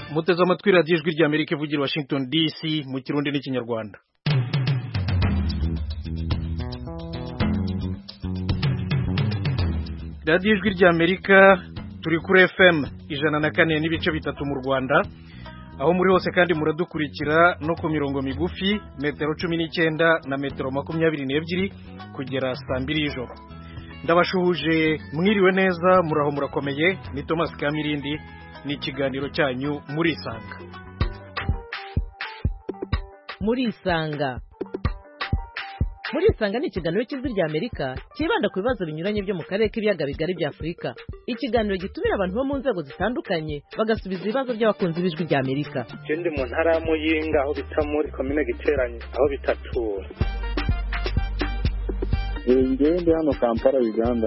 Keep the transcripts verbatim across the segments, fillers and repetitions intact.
muteze amatwi radiyo ijwi ry'Amerika ivugira Washington D C mu kirundi n'ikinyarwanda. radiyo ijwi ry'Amerika turi kuri F M ijana na kane n'ibice bitatu mu Rwanda, aho muri hose kandi muradukurikira no ku mirongo migufi metero cumi n'icyenda na metero makumyabiri n'ebyiri kugera saa mbiri y'ijoro. Ndabashuhuje mwiriwe neza, muraho murakomeye. Ni Thomas Kamirindi, ni ikiganiro cyanyu muri Isanga. Muri Isanga muri Isanga ni ikiganiro cy'ijwi ry'Amerika kibanda ku bibazo binyuranye byo mu karere k'ibiyaga bigari bya Afurika. Ikiganiro gitumira abantu bo mu nzego zitandukanye bagasubiza ibibazo by'abakunzi b'ijwi ry'Amerika. Ndi mu ntara ya Muyinga, aho bita muri komine Giteranye, aho bitatura. Ngende hano Kampala, Uganda.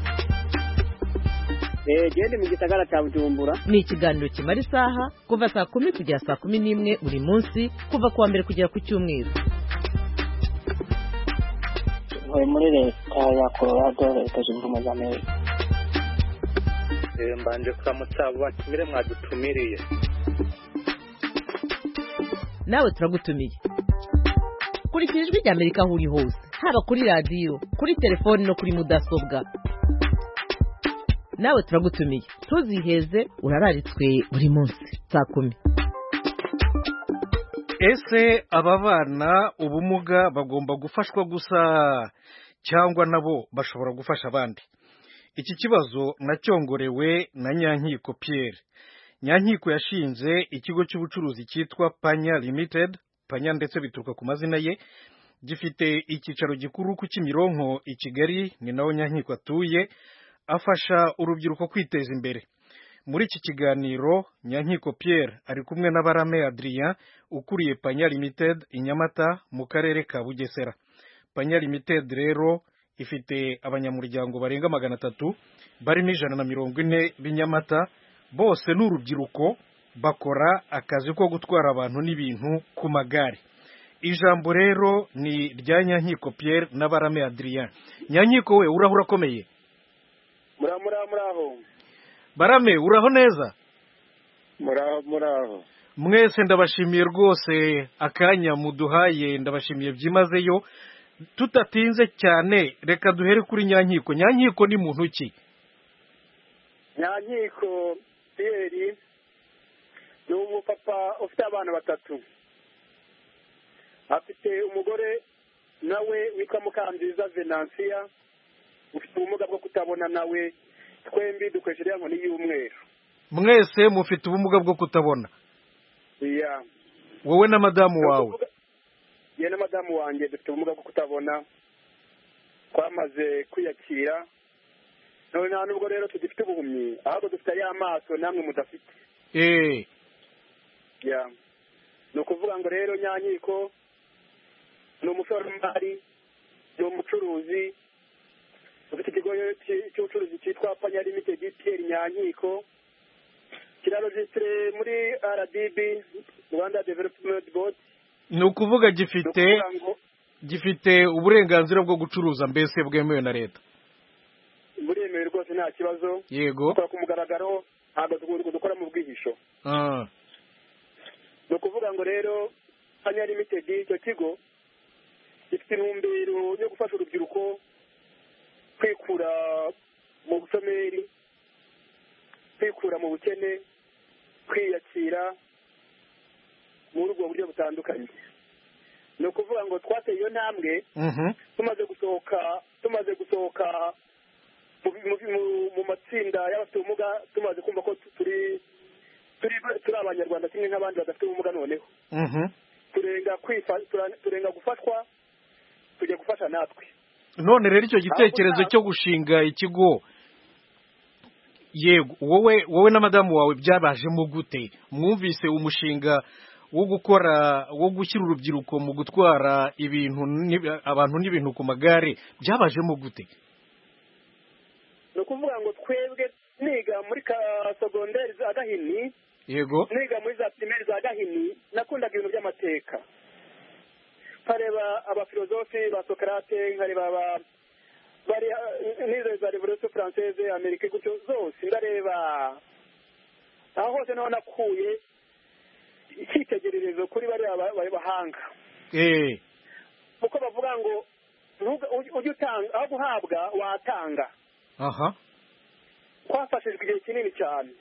Eh, gende mu gisagara cya Bujumbura. Ni ikiganiro kimara isaha kuva saa kumi kugera saa kumi n'imwe buri munsi, kuva kuwa mbere kugera ku cyumweru. Muri muri leta ya Colorado, leta zunze ubumwe za Amerika. Eh, mbanje kuramutsa abo batumire mwadutumiriye. Nawe turagutumiye. Kurikira ijwi ry'Amerika aho uri hose, haba kuri radiyo, kuri telefoni no kuri mudasobwa. Nawe turagutumiye, tuziheze urararitswe buri munsi saa kumi. Ese aba bana ubumuga bagomba gufashwa gusa cyangwa nabo bashobora gufasha abandi? Iki kibazo nacyongorewe na Nyankiko Pierre. Nyankiko yashinze ikigo cy'ubucuruzi cyitwa Panya Limited, Panya ndetse bituruka ku mazina ye, gifite icyicaro gikuru ku Kimironko i Kigali, ni naho Nyankiko atuye, afasha urubyiruko kwiteza imbere. Muri iki kiganiro Nyankiko Pierre ari kumwe na Barame Adrien ukuriye Panya Limited i Nyamata mu karere ka Bugesera. Panya Limited rero ifite abanyamuryango barenga magana atatu, barimo ijana na mirongo ine b'inyamata, bose n'urubyiruko, bakora akazi ko gutwara abantu n'ibintu ku magare. Ijambo rero ni rya Nyankiko Pierre na Barame Adrien. Nyankiko we uraho urakomeye? Muraho muraho muraho. Barame uraho neza? Muraho muraho. Mwese ndabashimiye rwose akanya muduhaye, ndabashimiye byimazeyo. Tutatinze cyane, reka duhere kuri Nyankiko. Nyankiko ni muntu ki? Nyankiko Pierre ni umupapa ufite abana batatu. Afite umugore nawe witwa Mukanziza Venansia, ufite ubumuga bwo kutabona, nawe twembi dukoresheje inkoni y'umweru. Mwese mufite ubumuga bwo kutabona? Yeah. Wowe na madamu wawe? Ye na madamu wanjye dufite ubumuga bwo kutabona, twamaze kwiyakira. None nta nubwo rero tugifite ubuhumyi, ahubwo dufite ya maso namwe mudafite. Eh. Yeah. No kuvuga ngo rero Nyankiko ni umushoramari, ni umucuruzi, ufite ikigo cy'ubucuruzi cyitwa Panya Limited. Pierre Nyankiko kirarojistre muri R D B, Rwanda Development Board. Ni ukuvuga gifite gifite uburenganzira bwo gucuruza mbese bwemewe na leta? Buremewe rwose, nta kibazo. Yego. Kwa kumugaragaro ntabwo dukora mu bwihisho. Ah. No kuvuga ngo rero Panya Limited icyo kigo gifite intumbero yo gufasha urubyiruko kwikura mu bushomeri, kwikura mu bukene, kwiyakira muri ubwo buryo butandukanye. Ni ukuvuga ngo twateye iyo ntambwe tumaze gusohoka tumaze gusohoka mu matsinda y'abafite ubumuga, tumaze kumva ko turi turi turi abanyarwanda kimwe nk'abandi badafite ubumuga. Noneho turenga turenga gufashwa, tujya gufasha natwe. None rero icyo gitekerezo cyo gushinga ikigo, yego, wowe wowe na madamu wawe byabajemo gute? Mwumvise umushinga wo gukora wo gushyira urubyiruko mu gutwara ibintu abantu n'ibintu ku magare, byabajemo gute? No kuvuga ngo twebwe niga muri ka secondaire za Gahini, yego, niga muri za primaire za Gahini, nakundaga ibintu by'amateka. Nkareba abafilozofi ba Socrate, nkareba aba bari nize za Revolution Française, Amerika, gutyo zose ndareba. Aho hose naho nakuye icyitegererezo kuri bariya bahanga eh kuko bavuga ngo ujye utanga aho guhabwa watanga aha twafashijwe igihe kinini cyane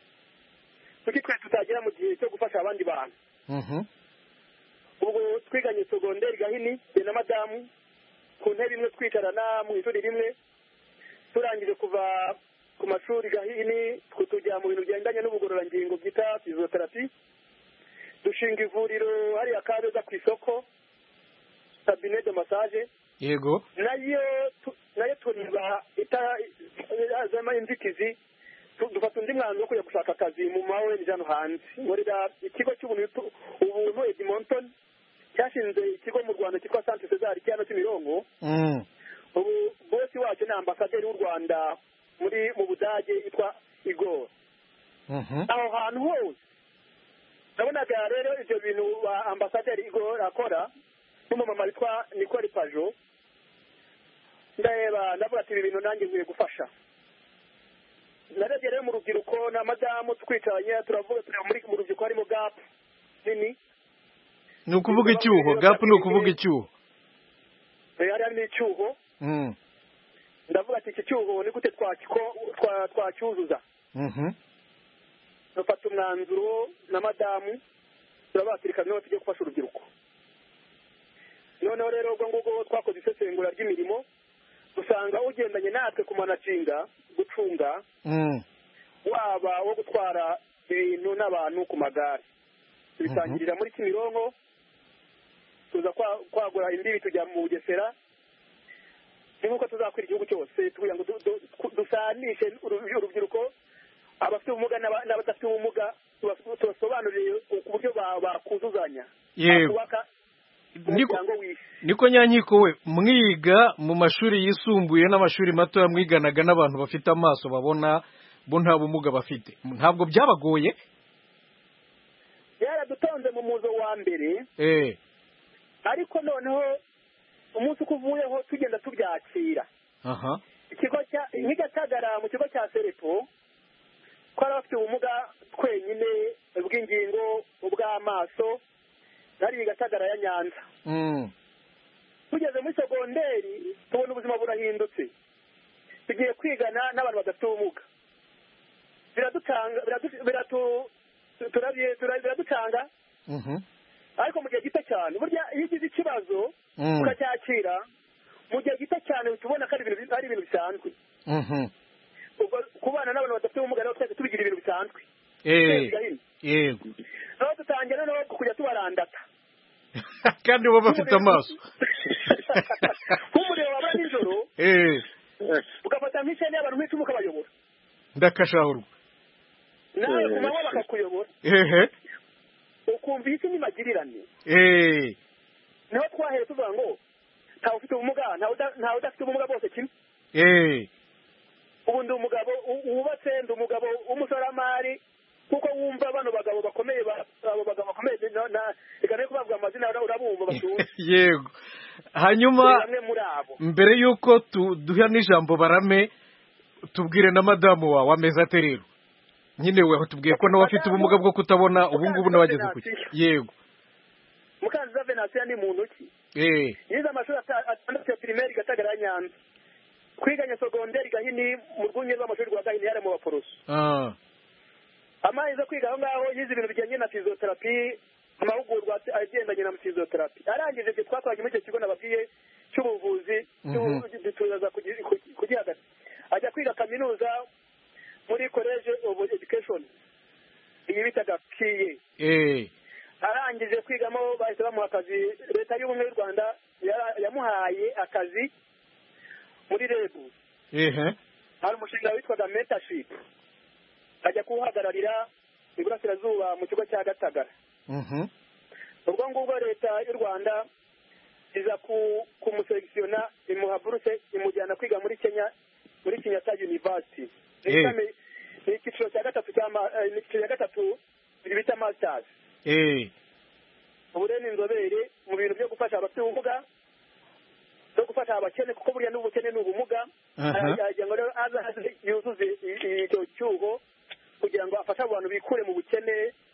kuki twe tutagera mu gihe cyo gufasha abandi bantu mhm ubwo twiganye segonderi Gahini na madamu ku ntebe imwe twicarana mu ishuri rimwe turangije kuva ku mashuri Gahini tujya mu bintu bigendanye n'ubugororangingo byita physiotherapy dushinga ivuriro hariya Kabeza ku isoko cabinet de massage yego nayo nayo turiba itazama inzitizi dufata undi mwanzuro wo kujya gushaka akazi mu mawe n'ijana hanze nkorera ikigo cy'ubuntu ubuntu Edmonton cyashinze ikigo mu Rwanda cyitwa Centre César cyano Kimirongo mm ubu bosi wacu ni ambasaderi w'u Rwanda muri mu Budage yitwa Igor mhm aho hantu hose nabonaga rero ibyo bintu ba ambasaderi Igor akora n'umumama witwa Nicole Pajo ndeba ndavuga ati ibi bintu nanjye nkwiye gufasha narebye rero mu rubyiruko na madamu twicaranye turavuga turi muri mu rubyiruko harimo gap nini ni ukuvuga icyuho gap ni ukuvuga icyuho hari harimo icyuho mm ndavuga ati iki cyuho ni gute twakiko twacyuzuza mhm dufata umwanzuro na madamu turabatirika niho tujye gufasha urubyiruko noneho rero ubwo ngubwo twakoze isesengura ry'imirimo usanga ugendanye natwe ku manacinga gucunga mm waba wo gutwara ibintu n'abantu ku magare tubitangirira muri Kimironko tuza kwagura imbibi tujya mu Bugesera nkuko tuzakwira igihugu cyose tugira ngo dusanishe urubyiruko abafite ubumuga n'abadafite ubumuga tubasobanurire uburyo bakuzuzanya yego niko Nyankiko we mwiga mu mashuri yisumbuye n'amashuri mato mwiganaga n'abantu bafite amaso babona bo nta bumuga bafite ntabwo byabagoye yaradutonze mu muzo wa mbere eh ariko noneho umunsi ukuvuyeho tugenda tubyakira aha ikigo cya nk'igatagara mu kigo cya Serepo twari bafite ubumuga twenyine bw'ingingo ubw'amaso nari gatagara ya Nyanza mm tugeze muri segonderi tubona ubuzima burahindutse tugiye kwigana n'abantu badafite ubumuga biradutanga biratu turabye biradutanga mhm ariko mu gihe gito cyane burya iyo ugize ikibazo ukacyakira mu gihe gito cyane tubona ko ari ibintu ari ibintu bisanzwe mhm kubana n'abantu badafite ubumuga rero twese tubigira ibintu bisanzwe eh yego aho dutangira no kujya tubarandata kandi bo bafite amaso kumureba waba nijoro eh ugafata nk'ishene y'abantu nk'icumi ukabayobora ndakashahurwa nawe ku manywa bakakuyobora ehe ukumva iki n'imagirirane eh niho twahere tuvuga ngo ntawe ufite ubumuga ntawe udafite ubumuga bose kimwe eh ubu ndi umugabo wubatse ndi umugabo w'umusoramari kuko wumva bano bagabo bakomeye abo bagabo bakomeye reka no kubavuga amazina urabumva batunze yego hanyuma mbere y'uko duha n'ijambo barame tubwire na madamu wawe ameze ate rero nyine we tubwiye ko nawe afite ubumuga bwo kutabona ubu ngubu n'abageze ku yego Mukanziza Venantia ni muntu ki eh yize amashuri atandatu ya primaire Gatagara Nyanza kwiganya segonderi Gahini mu rwunge rw'amashuri rwa Gahini yare mu baporoso ah amaze kwiga aho ngaho yize ibintu bijyanye na physiotherapy amahugurwa agendanye na physiotherapy arangije ibyo twakoranye muri icyo kigo nababwiye cy'ubuvuzi tuza kugihagaze ajya kwiga kaminuza muri college of education iyi bitaga P E eh arangije kwigamo bahise bamuha akazi leta y'ubumwe y'u Rwanda yamuhaye akazi muri rebu ehe hari umushinga witwaga mentorship ajya kuhagararira iburasirazuba mu kigo cya Gatagara mhm ubwo ngubwo leta y'u Rwanda iza kumuselekisiona imuha buruse imujyana kwiga muri Kenya muri Kenyatta University ni icyiciro cya gatatu ni icyiciro cya gatatu bita masters eh ubu rero ni inzobere mu bintu byo gufasha abafite ubumuga no gufasha abakene kuko buriya n'ubukene n'ubumuga aragira ngo rero azaze yuzuze icyo cyuho kugira ngo afashe abantu bikure mu bukene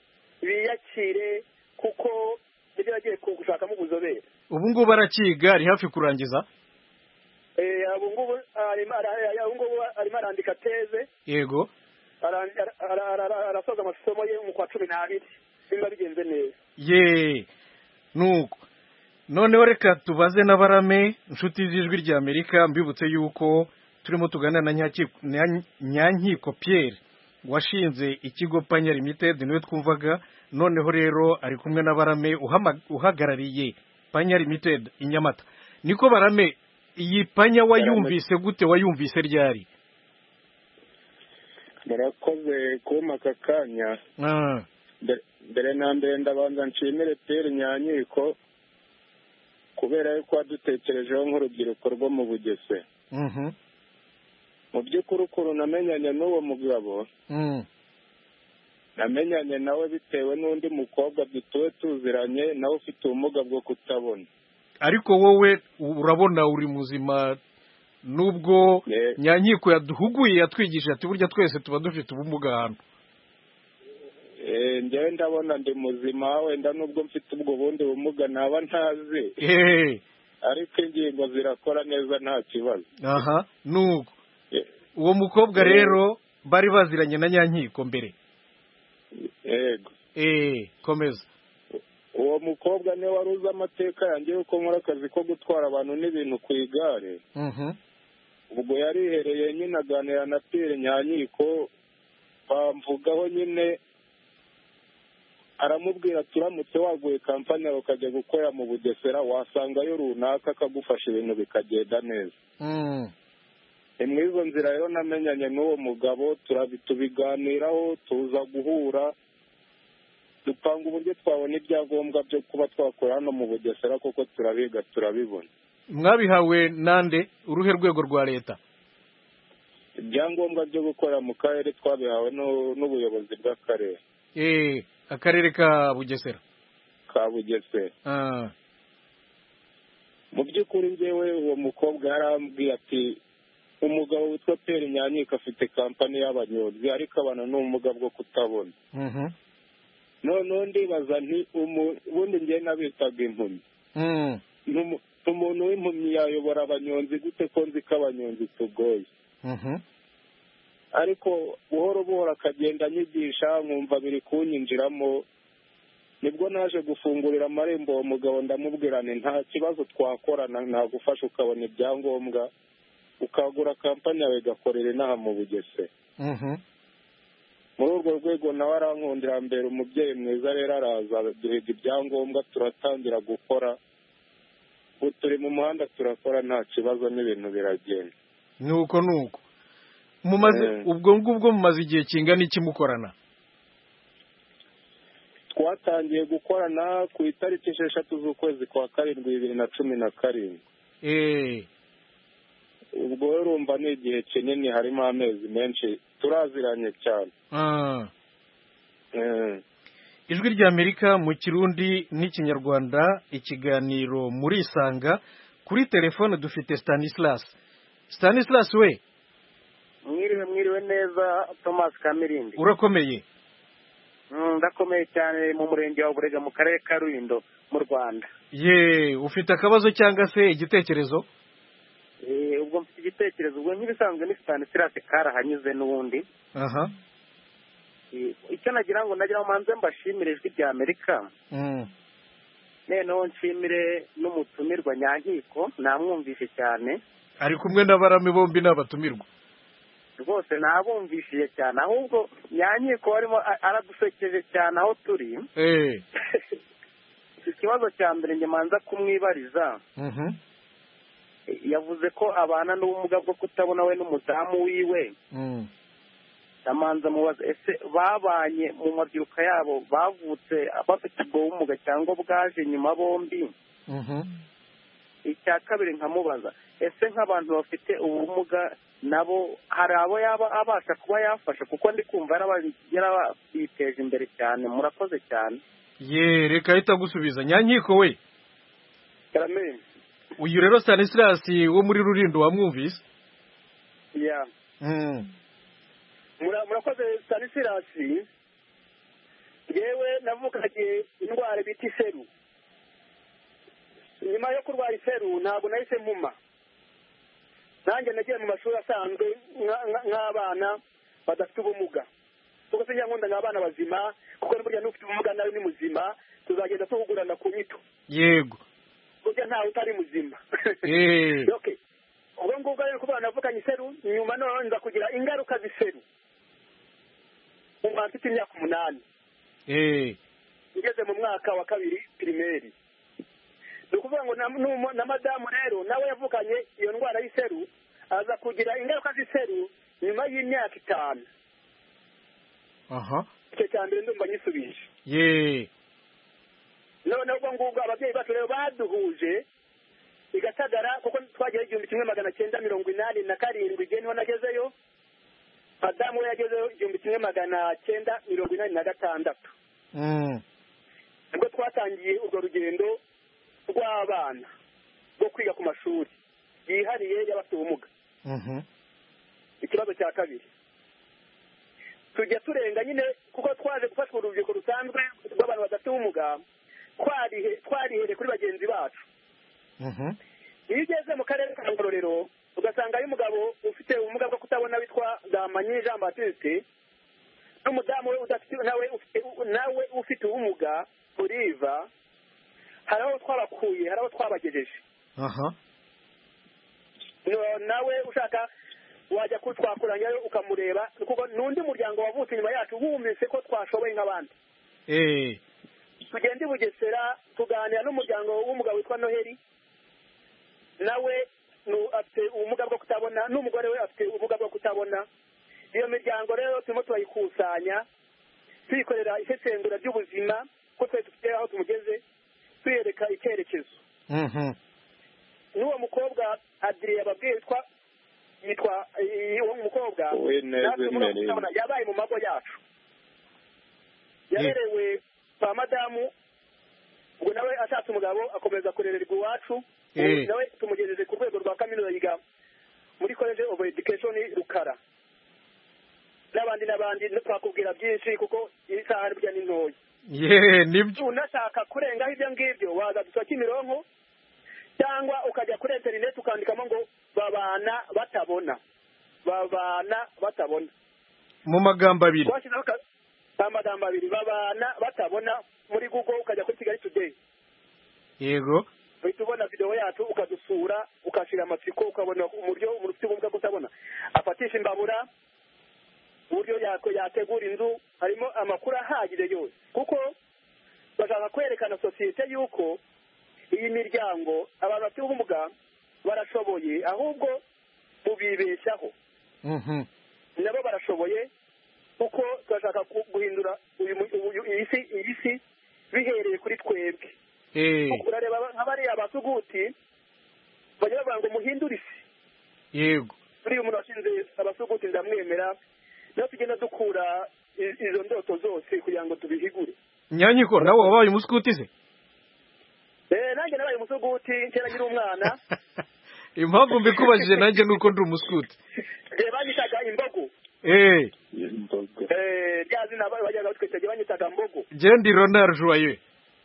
biyakire kuko ibyo bagiye gushakamo ubuzobere. Ubu ngubu arakiga ari hafi kurangiza. Eh ubu ngubu arimo arandika teze. Yego. Arasoza amasomo ye mu kwa cumi n'abiri. Simba bigenze neza. Ye. Nuko. Noneho reka tubaze n'abarame inshuti z'ijwi rya Amerika mbibutse yuko turimo tugana na Nyankiko Pierre washinze ikigo Panya Limited niwe twumvaga. Noneho rero ari kumwe n'abarame uhagarariye Panya Limited Inyamata. Niko barame iyi Panya wayumvise gute, wayumvise ryari? Murakoze kuma kakanya. Ah. Mbere na mbere ndabanza nshimire Pierre Nyankiko kubera yuko adutekerejeho nk'urubyiruko rwo mu Bugese. Mhm. Mu by'ukuri ukuntu namenyanye n'uwo mugabo, Mm. namenyanye nawe bitewe n'undi mukobwa dutuwe tuziranye nawe ufite ubumuga bwo kutabona. Ariko wowe urabona uri muzima nubwo Yeah. Nyankiko yaduhuguye yatwigisha ati burya twese tuba dufite ubumuga hano. Eh njyewe ndabona ndi muzima wenda nubwo mfite ubwo bundi bumuga naba ntazi. Eh. Ariko ingingo zirakora neza nta kibazo. Aha, nuko. Yeah. Uwo mukobwa rero bari baziranye na Nyankiko mbere. Yego. Eh, komeza. Uwo mukobwa ne waruza amateka yanjye yuko nkora akazi ko gutwara abantu n'ibintu ku igare. Mhm. Ubwo yarihereye nyine aganira na Pierre Nyankiko bamvugaho nyine aramubwira turamutse waguye kampani yawe ukajya gukorera mu Bugesera wasangayo runaka akagufasha ibintu bikagenda neza. Mm. Muri izo nzira rero namenyanye n'uwo mugabo tubiganiraho tuza guhura dupanga uburyo twabona ibyangombwa byo kuba twakora hano mu Bugesera kuko turabiga turabibona. Mwabihawe nande uruhe rwego rwa leta? Ibyangombwa byo gukora mu karere twabihawe n'ubuyobozi bw'akarere. Eh, akarere ka Bugesera. Ka Bugesera. Ah. Mu by'ukuri njyewe uwo mukobwa yarambwiye ati umugabo witwa Pierre Nyankiko afite kampani y'abanyonzi ariko abana n'ubumuga bwo kutabona. Mhm. None ndibaza nti ubundi njye nabitaga impumyi. Mm. Umuntu w'impumyi yayobora abanyonzi gute ko nzi ko abanyonzi tugoye. Mhm. Ariko buhoro buhoro akagenda anyigisha nkumva biri kunyinjiramo nibwo naje gufungurira amarembo uwo mugabo ndamubwirane nta kibazo twakorana nagufasha ukabona ibyangombwa ukagura kampani yawe gakorera inaha mu Bugesera. Mhm. Muri urwo rwego nawe arankundira mbere umubyeyi mwiza rero araza duhiga ibyangombwa turatangira gukora ubu turi mu muhanda turakora nta kibazo n'ibintu biragenda. Nuko nuko mumaze mm. ubwo ngubwo mumaze igihe kingana iki mukorana? Twatangiye gukorana ku itariki esheshatu z'ukwezi kwa karindwi bibiri na cumi na karindwi. Eh. Ubwo urumva ni igihe kinini harimo amezi menshi turaziranye cyane. Ah. Eh. Ijwi rya Amerika mu Kirundi n'Ikinyarwanda ikiganiro muri Isanga kuri telefone dufite Stanislas. Stanislas we. Mwiriwe mwiriwe neza Thomas Kamirindi. Urakomeye? Mm, ndakomeye cyane mu murenge wa Burega mu karere ka Rulindo mu Rwanda. Ye, ufite akabazo cyangwa se igitekerezo? Eh, ubwo mfite igitekerezo ubwo nk'ibisanzwe ni Stanislas karahanyuze n'ubundi. Aha. Eh, icyo nagira ngo nagira manze mbashimire ijwi rya Amerika. Mm. Neno nshimire n'umutumirwa Nyankiko namwumvishe cyane. Ari kumwe n'abarame bombi n'abatumirwa. Rwose nabumvishije cyane ahubwo Nyankiko warimo aradusekeje cyane aho turi. Eh. Ikibazo cya mbere nge manza kumwibariza. Mhm. Yavuze ko abana n'ubumuga bwo kutabona we n'umudamu wiwe. Mm. Amanza mubaza ese babanye mu mabyiruka yabo bavutse bafite ubwo bumuga cyangwa bwaje nyuma bombi? Mhm. Icya kabiri nkamubaza ese nk'abantu bafite ubumuga nabo hari abo yaba abasha kuba yafasha kuko ndi kumva yarabiteje imbere cyane. Murakoze cyane. Ye, reka ahita gusubiza. Nyankiko we. Karame. Uyu rero Stanislas wo muri Rulindo wamwumvise? Yeah. Mm. Murakoze Stanislas. yewe navukanye indwara bita iseru. Nyuma yo kurwara iseru ntabwo nahise mpuma, nanjye nagiye mu mashuri asanzwe nk'abana badafite ubumuga, kuko sinjya nkunda nk'abana bazima, kuko burya n'ufite ubumuga nawe ni muzima, tuzagenda tuhugurana ku nyito. Yego, burya ntawe utari muzima. eh Okay, ubwo ngubwo rero kuba navukanye iseru, nyuma none nza kugira ingaruka z'iseru umva mfite imyaka umunani. eh ngeze mu mwaka wa kabiri pirimeri. Ni ukuvuga ngo na madamu rero nawe yavukanye iyo ndwara y'iseru, aza kugira ingaruka z'iseru nyuma y'imyaka itanu. aha icyo cya mbere ndumva nyisubije. ye none ubwo ngubwo ababyeyi bacu rero baduhuje i Gatagara, kuko twagera igihumbi kimwe magana cyenda mirongo inani na karindwi igihe niho nagezeyo, madamu we yagezeyo igihumbi kimwe magana cyenda mirongo inani na gatandatu. mm nibwo twatangiye urwo rugendo rw'abana rwo kwiga ku mashuri yihariye y'abafite ubumuga. mhm Ikibazo cya kabiri, tujya turenga nyine, kuko twaje gufashwa urubyiruko rusanzwe rw'abantu badafite ubumuga, twarihe twarihere kuri bagenzi bacu. mhm iyo ugeze mu karere ka Ngororero ugasanga ari umugabo ufite ubumuga bwo kutabona witwa Gamanyi Jean Baptiste, n'umudamu we udafite nawe ufite nawe ufite ubumuga Oliva, hari aho twabakuye, hari aho twabagejeje. aha nawe ushaka wajya kutwakuranyayo ukamureba, kuko n'undi muryango wavutse inyuma yacu wumvise ko twashoboye nk'abandi. eh tugenda i Bugesera tuganira n'umuryango w'umugabo witwa Noheli, nawe afite ubumuga bwo kutabona, n'umugore we afite ubumuga bwo kutabona. Iyo miryango rero turimo turayikusanya, tuyikorera isesengura ry'ubuzima, ko twari dufite aho tumugeze, tuyereka icyerekezo. mhm n'uwo mukobwa Adrien yababwiye yitwa yitwa uwo mukobwa yabaye mu mago yacu, yarerewe kwa madamu, ubwo nawe ashatse umugabo akomeza kurererwa iwacu. nawe tumugejeje ku rwego rwa kaminuza, yiga muri College of Education Rukara, n'abandi n'abandi twakubwira byinshi kuko isaha burya ni ntoya. ye nibyo, unashaka kurengaho ibyo ngibyo waza dusaba Kimironko, cyangwa ukajya kuri internet ukandikamo ngo babana batabona, babana batabona mu magambo abiri, amagambo abiri, babana batabona, muri Google ukajya kuri Kigali Today. yego, uhita ubona video yacu ukadusura, ukashira amatsiko, ukabona umuryo umuntu ufite ubumuga kutabona afatisha imbabura, uburyo yako yategura inzu, harimo amakuru ahagije yose, kuko bashaka kwerekana sosiyete yuko iyi miryango abantu bafite ubumuga barashoboye, ahubwo mubibeshyaho. mhm nabo barashoboye, kuko turashaka guhindura iyi si iyi si bihereye kuri twebwe. eh urareba nk'abariya abasuguti bajya bavuga ngo muhindure isi. yego, buriya umuntu washinze abasuguti ndamwemera, naho tugenda dukura izo ndoto zose kugira ngo tubihigure. Nyanyiko nawe wabaye umusukuti se? eh nanjye nabaye umusuguti kera nkiri umwana. Impamvu mbikubajije nanjye nuko ndi umusukuti. eh banyitaga imbogo. eh imbogo eh byazi nabaye bajyaga batwitaga banyitaga mbogo. Je ndi Ronald Joyeux.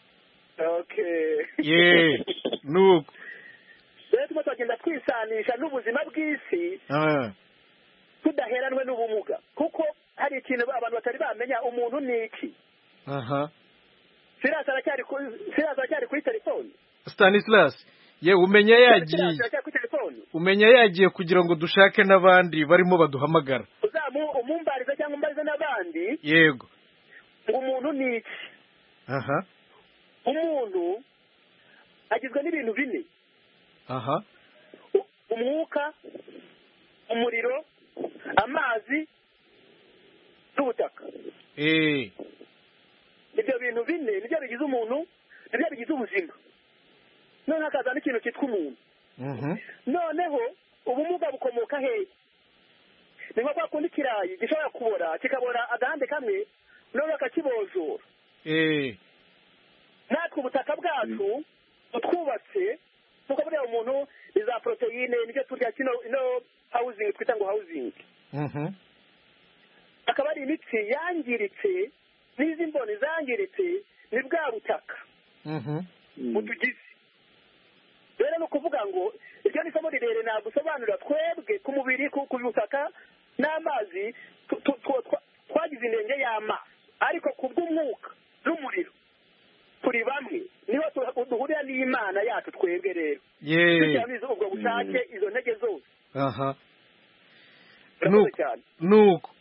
Okay. Ye, nuko. Rero tuba tugenda twisanisha n'ubuzima bw'isi. Ah. Tudaheranwe n'ubumuga, kuko hari ikintu abantu batari bamenya, umuntu ni iki. Aha. Sirasa aracyari ku Sirasa aracyari kuri telefone. Stanislas, ye umenya yagiye. Umenya yagiye kugira ngo dushake n'abandi barimo baduhamagara. Uzamu umumbariza cyangwa umbariza n'abandi. Yego. Ngo umuntu ni iki. Aha. Umuntu agizwe n'ibintu bine. Aha. Umwuka, umuriro, amazi n'ubutaka. Eh. Ibyo bintu bine nibyo bigize umuntu, nibyo bigize ubuzima. None hakaza n'ikintu cyitwa umuntu. Mhm. Noneho ubumuga bukomoka hehe? Ni nko kwakundi ikirayi gishobora kubora, kikabora agahande kamwe, none bakakibojora. Eh. Natwe ubutaka bwacu utwubatse, kuko buriya umuntu iza proteine nibyo turya, kino ino housing twita ngo housing. Mhm. Akaba ari imitsi yangiritse n'izi mboni zangiritse ni bwa butaka butugize. rero ni ukuvuga ngo iryo ni isomo rirerire nagusobanurira. twebwe ku mubiri ku butaka n'amazi twagize intenge y'amazi, ariko ku bw'umwuka n'umuriro turi bamwe, niho duhurira n'Imana yacu twebwe. rero tujyanize ubwo bushake izo ntege zose. aha nuko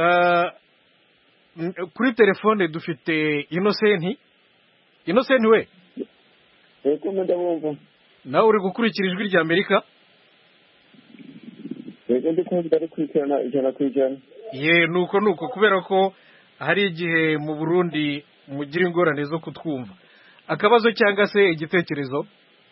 kuri telefone dufite Innocent. Innocent we yego ndabumva. nawe uri gukurikira ijwi rya Amerika? yego ndi kumva ari kwikirana ijana ku ijana. ye nuko nuko kubera ko hari igihe mu Burundi mugira ingorane zo kutwumva. Akabazo cyangwa se igitekerezo?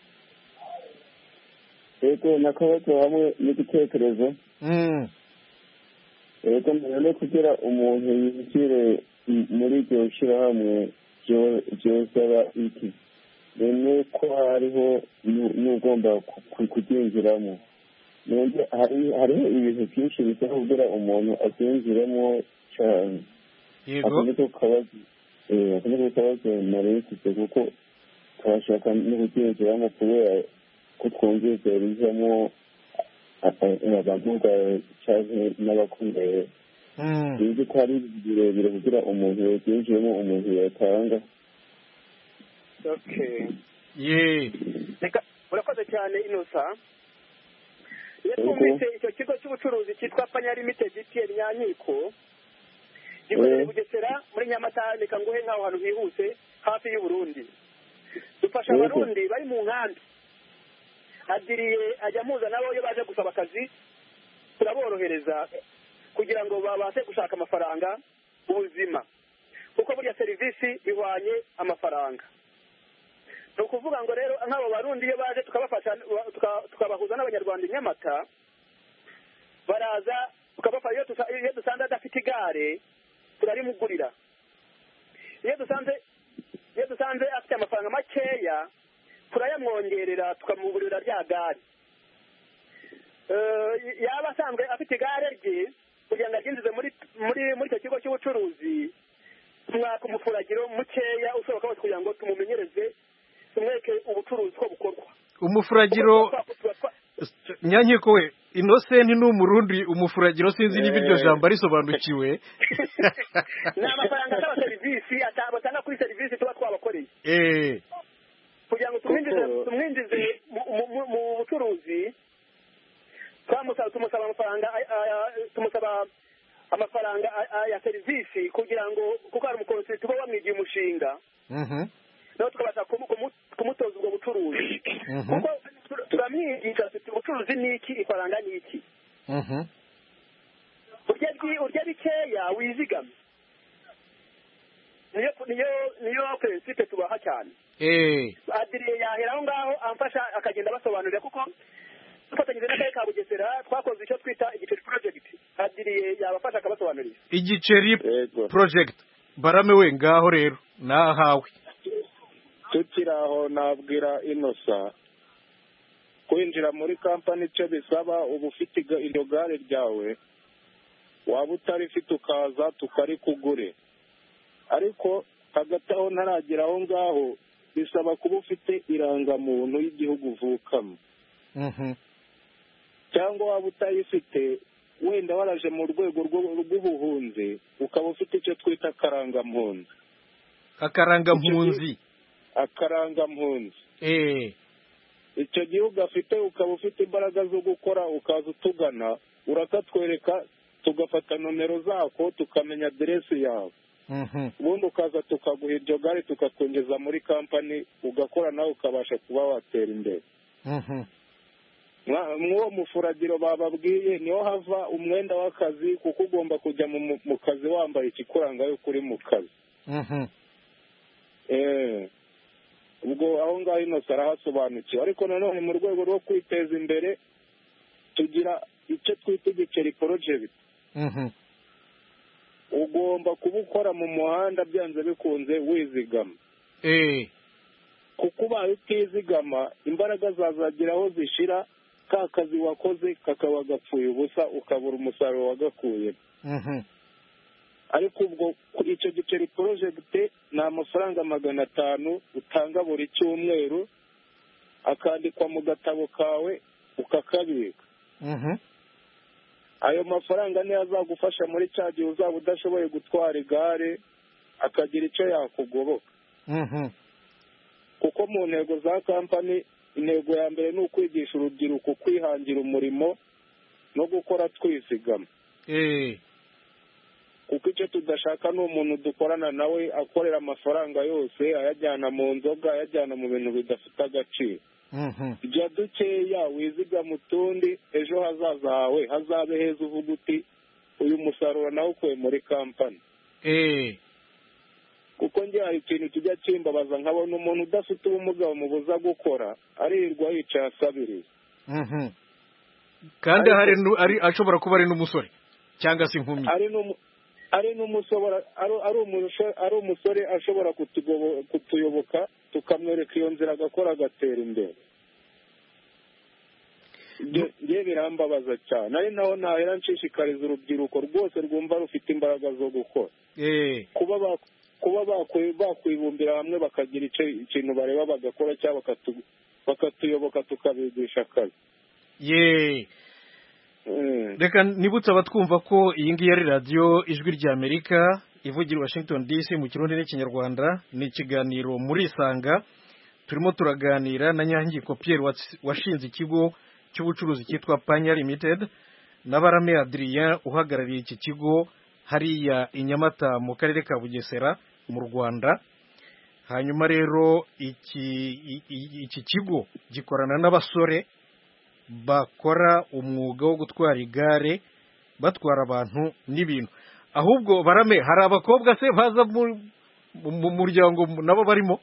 yego nakabazo hamwe n'igitekerezo. mm yego mbere kugira umuntu yinjire muri iryo shyirahamwe byosaba iki? rero ko hariho n'ugomba kuryinjiramo. hariho ibintu byinshi bisaba kugira umuntu abyinjiremo cyane. yego niko kabazo ako niko kabazo narifite, kuko turashaka no kuryinjiramo kubera ko twumvise rijamo abantu cyane n'abakundana. bizi ko ari birebire kugira umuntu yabyinjiremo, umuntu yatanga. okay ye urakoze cyane Innocent. iyo twumvise icyo kigo cy'ubucuruzi cyitwa Panya Limited Pierre Nyankiko gikorera Bugesera muri Nyamata, reka nguhe nk'aho hantu hihuse hafi y'u Burundi. dufasha abarundi bari mu nkambi. adiriye ajya muza nabo iyo baje gusaba akazi turaborohereza kugira ngo babashe gushaka amafaranga ubuzima, kuko burya serivisi ihwanye amafaranga. ni ukuvuga ngo rero nk'abo barundi iyo baje tukabafasha tukabahuza n'abanyarwanda i Nyamata, baraza tukabafasha. iyo dusanze adafite igare turarimugurira. iyo dusanze iyo dusanze afite amafaranga makeya turayamwongerera tukamugurira rya gare. yaba asanzwe afite igare rye kugira ngo aryinjize muri muri muri icyo kigo cy'ubucuruzi, tumwaka umufuragiro mukeya ushoboka wose kugira ngo tumumenyereze, tumweke ubucuruzi ko bukorwa. umufuragiro Nyankiko we, Innocent ni umurundi. umufuragiro sinzi niba iryo jambo arisobanukiwe. ni amafaranga asaba serivisi batanga kuri serivisi tuba twabakoreye, eh kugira ngo tumwinjize tumwinjize mu bucuruzi. twamusaba tumusaba amafaranga tumusaba amafaranga ya serivisi kugira ngo, kuko ari umukonsulti tuba wamwigiye umushinga, naho tukabasha kumutoza ubwo bucuruzi. kuko turamwigisha tuti ubucuruzi ni iki, ifaranga ni iki. urya bikeya wizigame. niyo niyo niyo principe tubaha cyane. adiriye yahera aho ngaho amfasha akagenda basobanurira, kuko dufatanyije n'akarere ka Bugesera twakoze icyo twita igiceri project. adiriye yabafasha akabasobanurira igiceri project. Barame we ngaho rero nahawe. tukiri aho nabwira Innocent kwinjira muri kampani icyo bisaba uba ufite iryo gare ryawe, waba utarifite ukaza tukarikugure. ariko hagati aho ntaragera aho ngaho bisaba kuba ufite irangamuntu y'igihugu uvukamo. cyangwa waba utayifite wenda waraje mu rwego rw'ubuhunzi ukaba ufite icyo twita akarangampunzi. akarangampunzi akarangampunzi eh icyo gihugu afite ukaba ufite imbaraga zo gukora, ukaza utugana urakatwereka, tugafata nomero zako tukamenya aderesi yawe. ubundi ukaza tukaguha iryo gare tukakongeza muri kampani ugakora nawe ukabasha kuba watera imbere. mw'uwo mufuragiro bababwiye niho hava umwenda w'akazi, kuko ugomba kujya mu kazi wambaye ikikuranga yuko uri mu kazi. ubwo aho ngaho Innocent arahasobanukiwe. ariko nanone mu rwego rwo kwiteza imbere tugira icyo twita igiceri project. ugomba kuba ukora mu muhanda byanze bikunze wizigama. kuko ubaye utizigama imbaraga zazagira aho zishira, ka kazi wakoze kakaba gapfuye ubusa, ukabura umusaruro wagakuye. ariko ubwo icyo giceri porojegite ni amafaranga magana atanu utanga buri cyumweru akandikwa mu gatabo kawe ukakabika. Ayo mafaranga niyo azagufasha muri cya gihe uzaba udashoboye gutwara igare akagira icyo yakugoboka. kuko mu ntego za kampani intego ya mbere ni ukwigisha urubyiruko kwihangira umurimo no gukora twizigama. kuko icyo tudashaka ni umuntu dukorana nawe akorera amafaranga yose ayajyana mu nzoga ayajyana mu bintu bidafite agaciro. jya dukeya wizigama utundi ejo hazaza hawe hazabe heza uvuga uti uyu musaruro nawe ukuye muri kampani. kuko njye hari ikintu kijya kimbabaza nkabona umuntu udafite ubumuga bamubuza gukora aririrwa yicaye asabiriza. kandi hari ashobora kuba ari n'umusore cyangwa se inkumi ari n'umusore ari umusore ashobora kutuyoboka tukamwereka iyo nzira agakora agatera imbere. njye birambabaza cyane ari naho nahera nshishikariza urubyiruko rwose rwumva rufite imbaraga zo gukora kuba kuba bakwibumbira hamwe bakagira ikintu bareba bagakora cyangwa bakatuyoboka tukabigisha akazi. ye reka nibutse abatwumva ko iyi ngiyi ari radiyo ijwi ry'Amerika ivugira Washington D C mu kirundi n'ikinyarwanda. ni ikiganiro muri Isanga turimo turaganira na Nyankiko Pierre washinze ikigo cy'ubucuruzi cyitwa Panya Limited na Barame Adrien uhagarariye iki kigo hariya i Nyamata mu karere ka Bugesera mu Rwanda. hanyuma rero iki iki kigo gikorana n'abasore bakora umwuga wo gutwara igare batwara abantu n'ibintu. ahubwo Barame, hari abakobwa se baza mu muryango nabo barimo?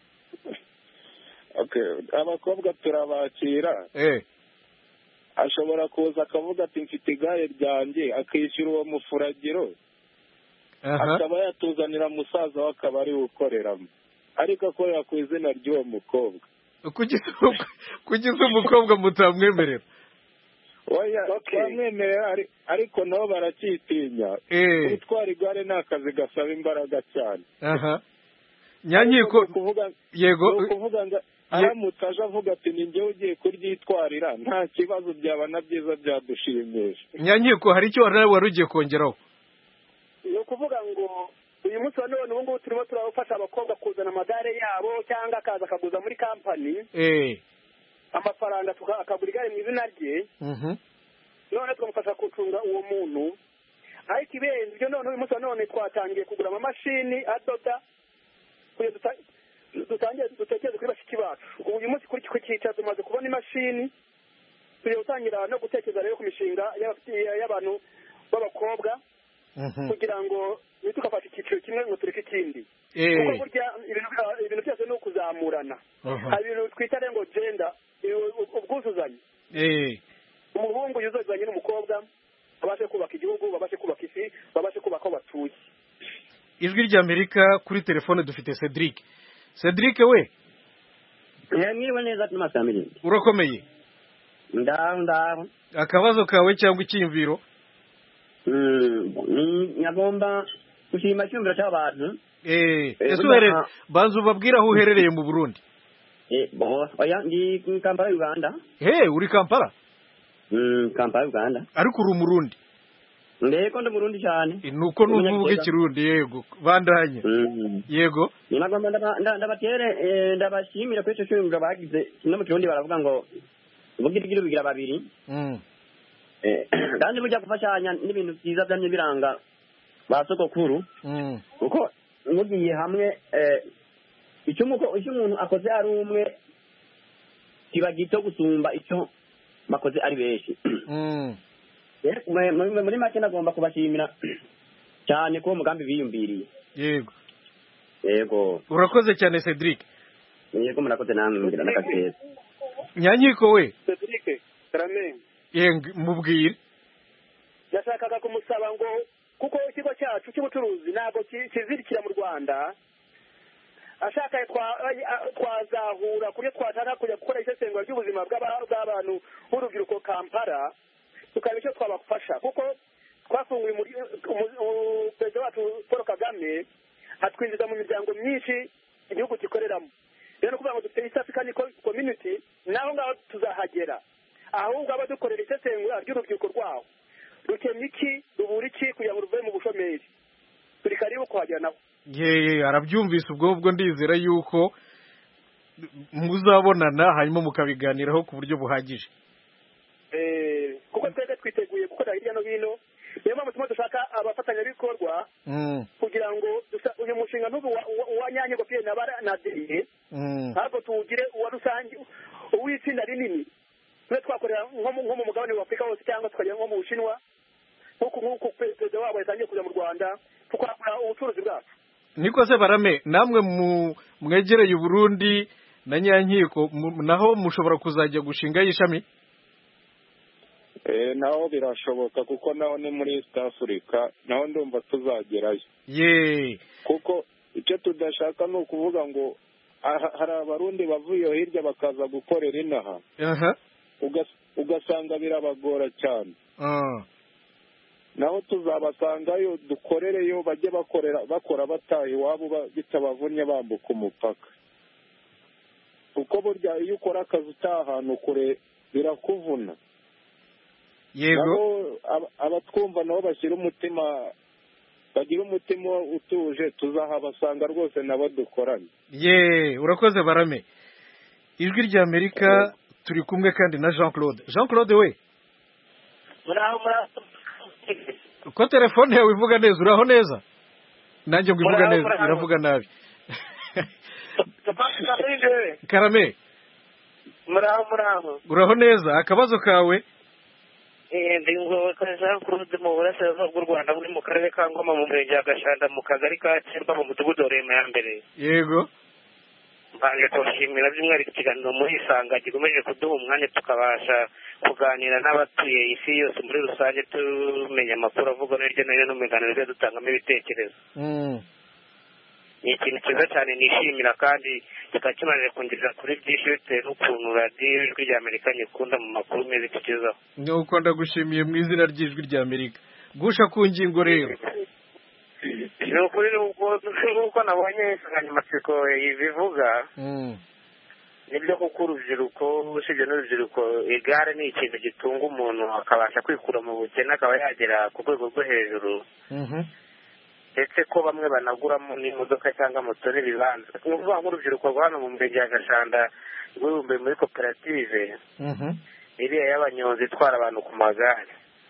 abakobwa turabakira. ashobora kuza akavuga ati mfite igare ryanjye akishyura uwo mufuragiro akaba yatuzanira musaza we akaba ari ukoreramo ariko akorera ku izina ry'uwo mukobwa. kugeza umukobwa mutamwemerera? twamwemerera ariko nabo baracyitinya. gutwara igare ni akazi gasaba imbaraga cyane. Nyankiko yego ukuvuga ngo aramutse aje avuga ati ni njyewe ugiye kuryitwarira nta kibazo byaba na byiza byadushimisha. Nyankiko hari icyo wari ugiye kongeraho? ni ukuvuga ngo uyu munsi wa none ubu ngubu turimo turabafasha abakobwa kuzana amagare yabo cyangwa akaza akaguza muri kampani amafaranga akagura igare mu izina rye none tukamufasha gucunga uwo muntu. ariko ibenze ibyo none uyu munsi wa none twatangiye kugura amamashini adoda kugira dutangiye dutekereze kuri bashiki bacu. uyu munsi kuri ku cyicaro tumaze kubona imashini tugiye gutangira no gutekereza rero ku mishinga y'abantu b'abakobwa kugira ngo ntitugafashe icyiciro kimwe ngo tureke ikindi. kuko burya ibintu byose ni ukuzamurana. hari ibintu twita rero ngo genda ubwuzuzanye. umuhungu yuzuzanye n'umukobwa babashe kubaka igihugu babashe kubaka isi babashe kubaka aho batuye. ijwi ry'Amerika kuri telefone dufite Cedric. Cedric we mwiriwe neza tumasamiri. urakomeye? ndaho ndaho. akabazo kawe cyangwa icyiyumviro? nyagomba gushima icyumviro cy'abantu. ese uherereye banza ubabwire aho uherereye mu Burundi? oya ndi Kampala Uganda. uri Kampala? Kampala Uganda. ariko uri Umurundi? ndeko ndi Murundi cyane. nuko nuvuga ikirundi. yego bandanye. yego nagomba ndabatere ndabashimira kuri icyo cyumviro bagize. no mu kirundi baravuga ngo ubugirigiri bigira babiri. kandi burya gufashanya n'ibintu byiza byamye biranga ba sogokuru. kuko mugiye hamwe icyo umuntu akoze ari umwe kiba gito gusumba icyo bakoze ari benshi. muri make nagomba kubashimira cyane ko umugambi biyumviriye. yego yego urakoze cyane Cedric. yego murakoze namwe mugira n'akateza. Nyankiko we Cedric Karame yeng mubwire. yashakaga kumusaba ngo kuko ikigo cyacu cy'ubucuruzi ntabwo kizirikira mu Rwanda ashaka twazahura kuri twatana kujya gukora isesengura ry'ubuzima bw'abantu b'urubyiruko Kampala tukaba icyo twabafasha kuko twafunguye perezida wacu paul kagame atwinjiza mu miryango myinshi igihugu gikoreramo rero no kuvuga ngo dufite east african community naho ngaho tuzahagera ahubwo abadukorera isesengura ry'urubyiruko rwaho rukemye iki rubura iki kugira ngo ruve mu bushomeri turi karibu kuhagera nabo yeye arabyumvise ubwo ubwo ndizera yuko muzabonana hanyuma mukabiganiraho ku buryo buhagije eh kuko twese twiteguye gukora hirya no hino niyo mpamvu tuma dushaka abafatanyabikorwa kugira ngo uyu mushinga n'ubu wa nyanye gopiye na deye ntabwo tuwugire uwa rusange uw'itsinda rinini twe twakorera nko mu mugabane wa Afurika wose cyangwa tukagera nko mu Bushinwa nk'uko nk'uko perezida wabo yatangiye kuja mu Rwanda tukakora ubucuruzi bwacu niko se Barame namwe mwegereye Burundi na Nyankiko naho mushobora kuzajya gushinga y'ishami eh naho birashoboka kuko naho ni muri East Africa naho ndumva tuzagerayo ye kuko icyo tudashaka ni ukuvuga ngo hari abarundi bavuye hirya bakaza gukorera inaha aha ugasanga birabagora cyane naho tuzabasangayo dukorereyo bajye bakorera bakora bataha iwabo bitabavunnye bambuka umupaka kuko burya iyo ukora akazi utaha ahantu kure birakuvuna yego abatwumva nabo bashyira umutima bagira umutima utuje tuzahabasanga rwose nabo dukoranye ye urakoze Barame ijwi rya Amerika turi kumwe kandi na Jean Claude Jean Claude we muraho muraho ko telefone yawe ivuga neza uraho neza nanjye ngo ivuga neza iravuga nabi Karame muraho muraho uraho neza akabazo kawe eh ndi ngo Jean Claude mu burasirazuba bw'u Rwanda muri mu karere ka Ngoma mu murenge wa Gashanda mu kagari ka Kirwa mu mudugudu wa Rema ya mbere yego mbanje kubashimira by'umwihariko ikiganiro muri Isanga gigomeje kuduha umwanya tukabasha kuganira n'abatuye isi yose muri rusange tumenya amakuru avuga hirya no hino mu biganiro dutangamo ibitekerezo ni ikintu cyiza cyane nishimira kandi kikaba kimaze kungeza kuri byinshi bitewe n'ukuntu radiyo ijwi rya Amerika nyikunda mu makuru meza itugezaho nuko ndagushimiye mu izina ry'ijwi rya Amerika gusha ku ngingo rero ni ukuri nk'uko nabonye insanganyamatsiko bivuga nibyo kuko urubyiruko usibye n'urubyiruko igare ni ikintu gitunga umuntu akabasha kwikura mu bukene akaba yagera ku rwego rwo hejuru ndetse ko bamwe banaguramo n'imodoka cyangwa moto n'ibibanza ni ukuvuga nk'urubyiruko rwa hano mu murenge wa Gashanda rwibumbiye muri koperative iriya y'abanyonzi itwara abantu ku magare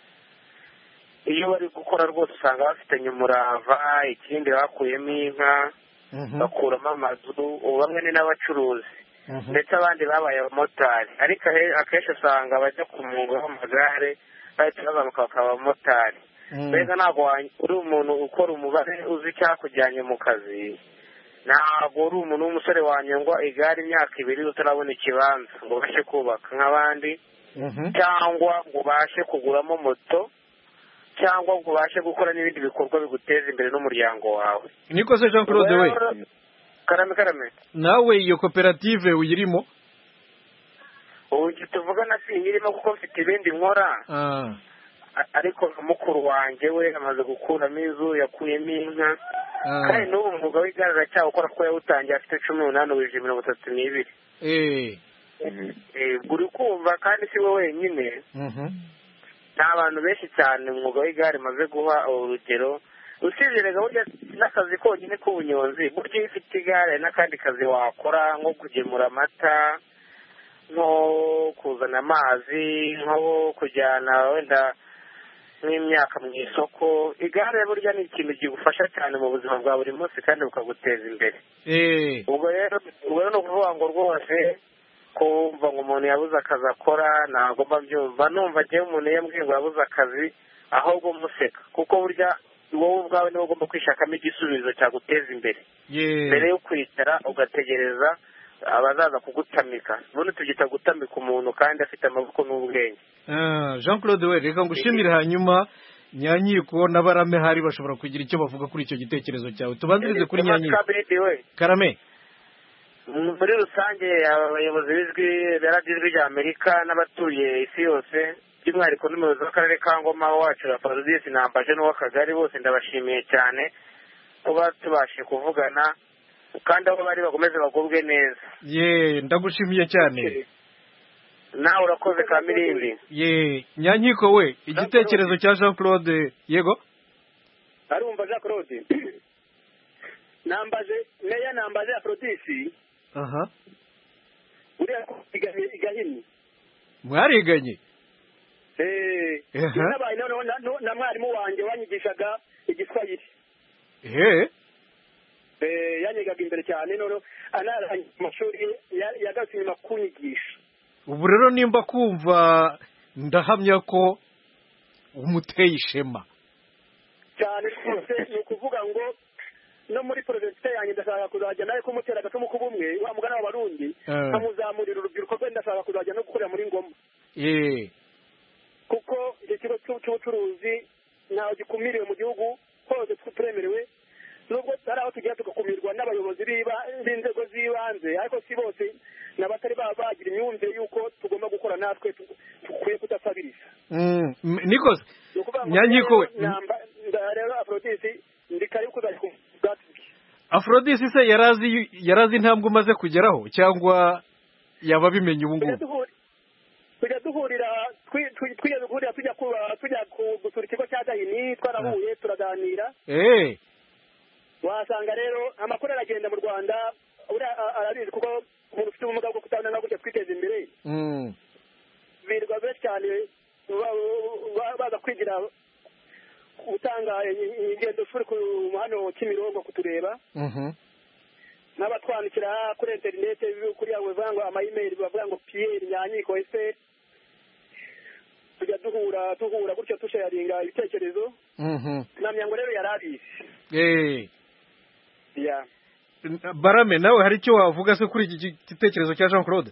iyo bari gukora rwose usanga bafitanye umurava ikindi bakuyemo inka bakuramo amazu ubu bamwe ni n'abacuruzi ndetse abandi babaye abamotari ariko akenshi usanga bajya ku mwuga w'amagare bahita bazamuka bakaba abamotari mbega ntabwo uri umuntu ukora umubare uzi icyakujyanye mu kazi ntabwo uri umuntu w'umusore wanyongwa igare imyaka ibiri utarabona ikibanza ngo ubashe kubaka nk'abandi cyangwa ngo ubashe kuguramo moto cyangwa ngo ubashe gukora n'ibindi bikorwa biguteza imbere n'umuryango wawe niko se Jean Claude we karame karame nawe iyo koperative uyirimo ubu tuvugana si irimo kuko mfite ibindi nkora ariko mukuru wanjye we amaze gukuramo inzu yakuyemo inka kandi n'ubu umwuga w'igare aracyawukora kuko yawutangiye afite cumi n'umunani wije mirongo itatu n'ibiri uri kumva kandi si we wenyine ni abantu benshi cyane umwuga w'igare maze guha urugero usibye rega burya n'akazi konyine k'ubunyonzi burya iyo ufite igare n'akandi kazi wakora nko kugemura amata nko kuzana amazi nko kujyana wenda nk'imyaka mu isoko igare burya ni ikintu kigufasha cyane mu buzima bwa buri munsi kandi bukaguteza imbere ubwo rero ubwo rero ni ukuvuga ngo rwose kumva ngo umuntu yabuze akazi akora ntabwo mba mbyumva numva agiye umuntu yambwiye ngo yabuze akazi ahubwo museka kuko burya wowe ubwawe niwe ugomba kwishakamo igisubizo cyaguteza imbere mbere yo kwicara ugategereza abazaza kugutamika ubundi tugita gutamika umuntu kandi afite amaboko n'ubwenge Jean Claude we reka ngushimire hanyuma Nyankiko n'Abarame hari bashobora kugira icyo bavuga kuri icyo gitekerezo cyawe tubanzirize kuri Nyankiko Karame muri rusange abayobozi b'ijwi rya Amerika n'abatuye isi yose by'umwihariko n'umuyobozi w'akarere ka Ngoma wacu Aphrodis Nambaje n'uw'akagari bose ndabashimiye cyane kuba tubashe kuvugana kandi aho bari bakomeze bagubwe neza. Ye ndagushimiye cyane. Nawe urakoze Kamirindi. Ye Nyankiko we igitekerezo cya Jean Claude yego. Arumva Jean Claude. Nambaje meya Nambaje Aphrodis. Aha. Uriya igahini. Mwariganye? Eh. Nabaye none na mwarimu wanje wanyigishaga igiswahili. Eh. Eh yanyigaga imbere cyane none anaranye amashuri yagatse nyuma kunyigisha. Ubu rero nimba kumva ndahamya ko umuteye ishema. Cyane rwose ni ukuvuga ngo no muri province yanjye ndashaka kuzajya nawe kumutera agacumu k'ubumwe wa mugana w'abarundi amuzamurira urubyiruko rwe ndashaka kuzajya no gukorera muri Ngoma. Eh. Kuko ikigo cy'ubucuruzi ntaho gikumiriwe mu gihugu hose twemerewe nubwo hari aho tugiye tugakumirwa n'abayobozi b'inzego z'ibanze ariko si bose n'abatari bagira imyumvire y'uko tugomba gukora natwe tukwiye kudasabiriza. Nikose Nyankiko we rero Aphrodis ndikari kuzajya ku bwatsi. Aphrodis se yarazi yarazi intambwe umaze kugeraho cyangwa yaba bimenye ubu ngubu? Tujya duhurira tujya duhurira tujya kuba tujya gusura ikigo cya Gahini twarahuye turaganira. Eh. Wasanga rero amakuru aragenda mu Rwanda arabizi kuko umuntu ufite ubumuga bwo kutabona no kujya kwiteza imbere. Mm. Birwa benshi cyane baza kwigira utanga ingendo shuri ku hano Kimirongo kutureba. Mhm. N'abatwandikira kuri internet kuri yawe vango ama email bavuga ngo Pierre Nyankiko ese tujya duhura duhura gutyo tusharinga ibitekerezo. Mhm. Namyango rero yarabizi. Eh. Ya. Barame nawe hari icyo wavuga se kuri iki gitekerezo cya Jean Claude?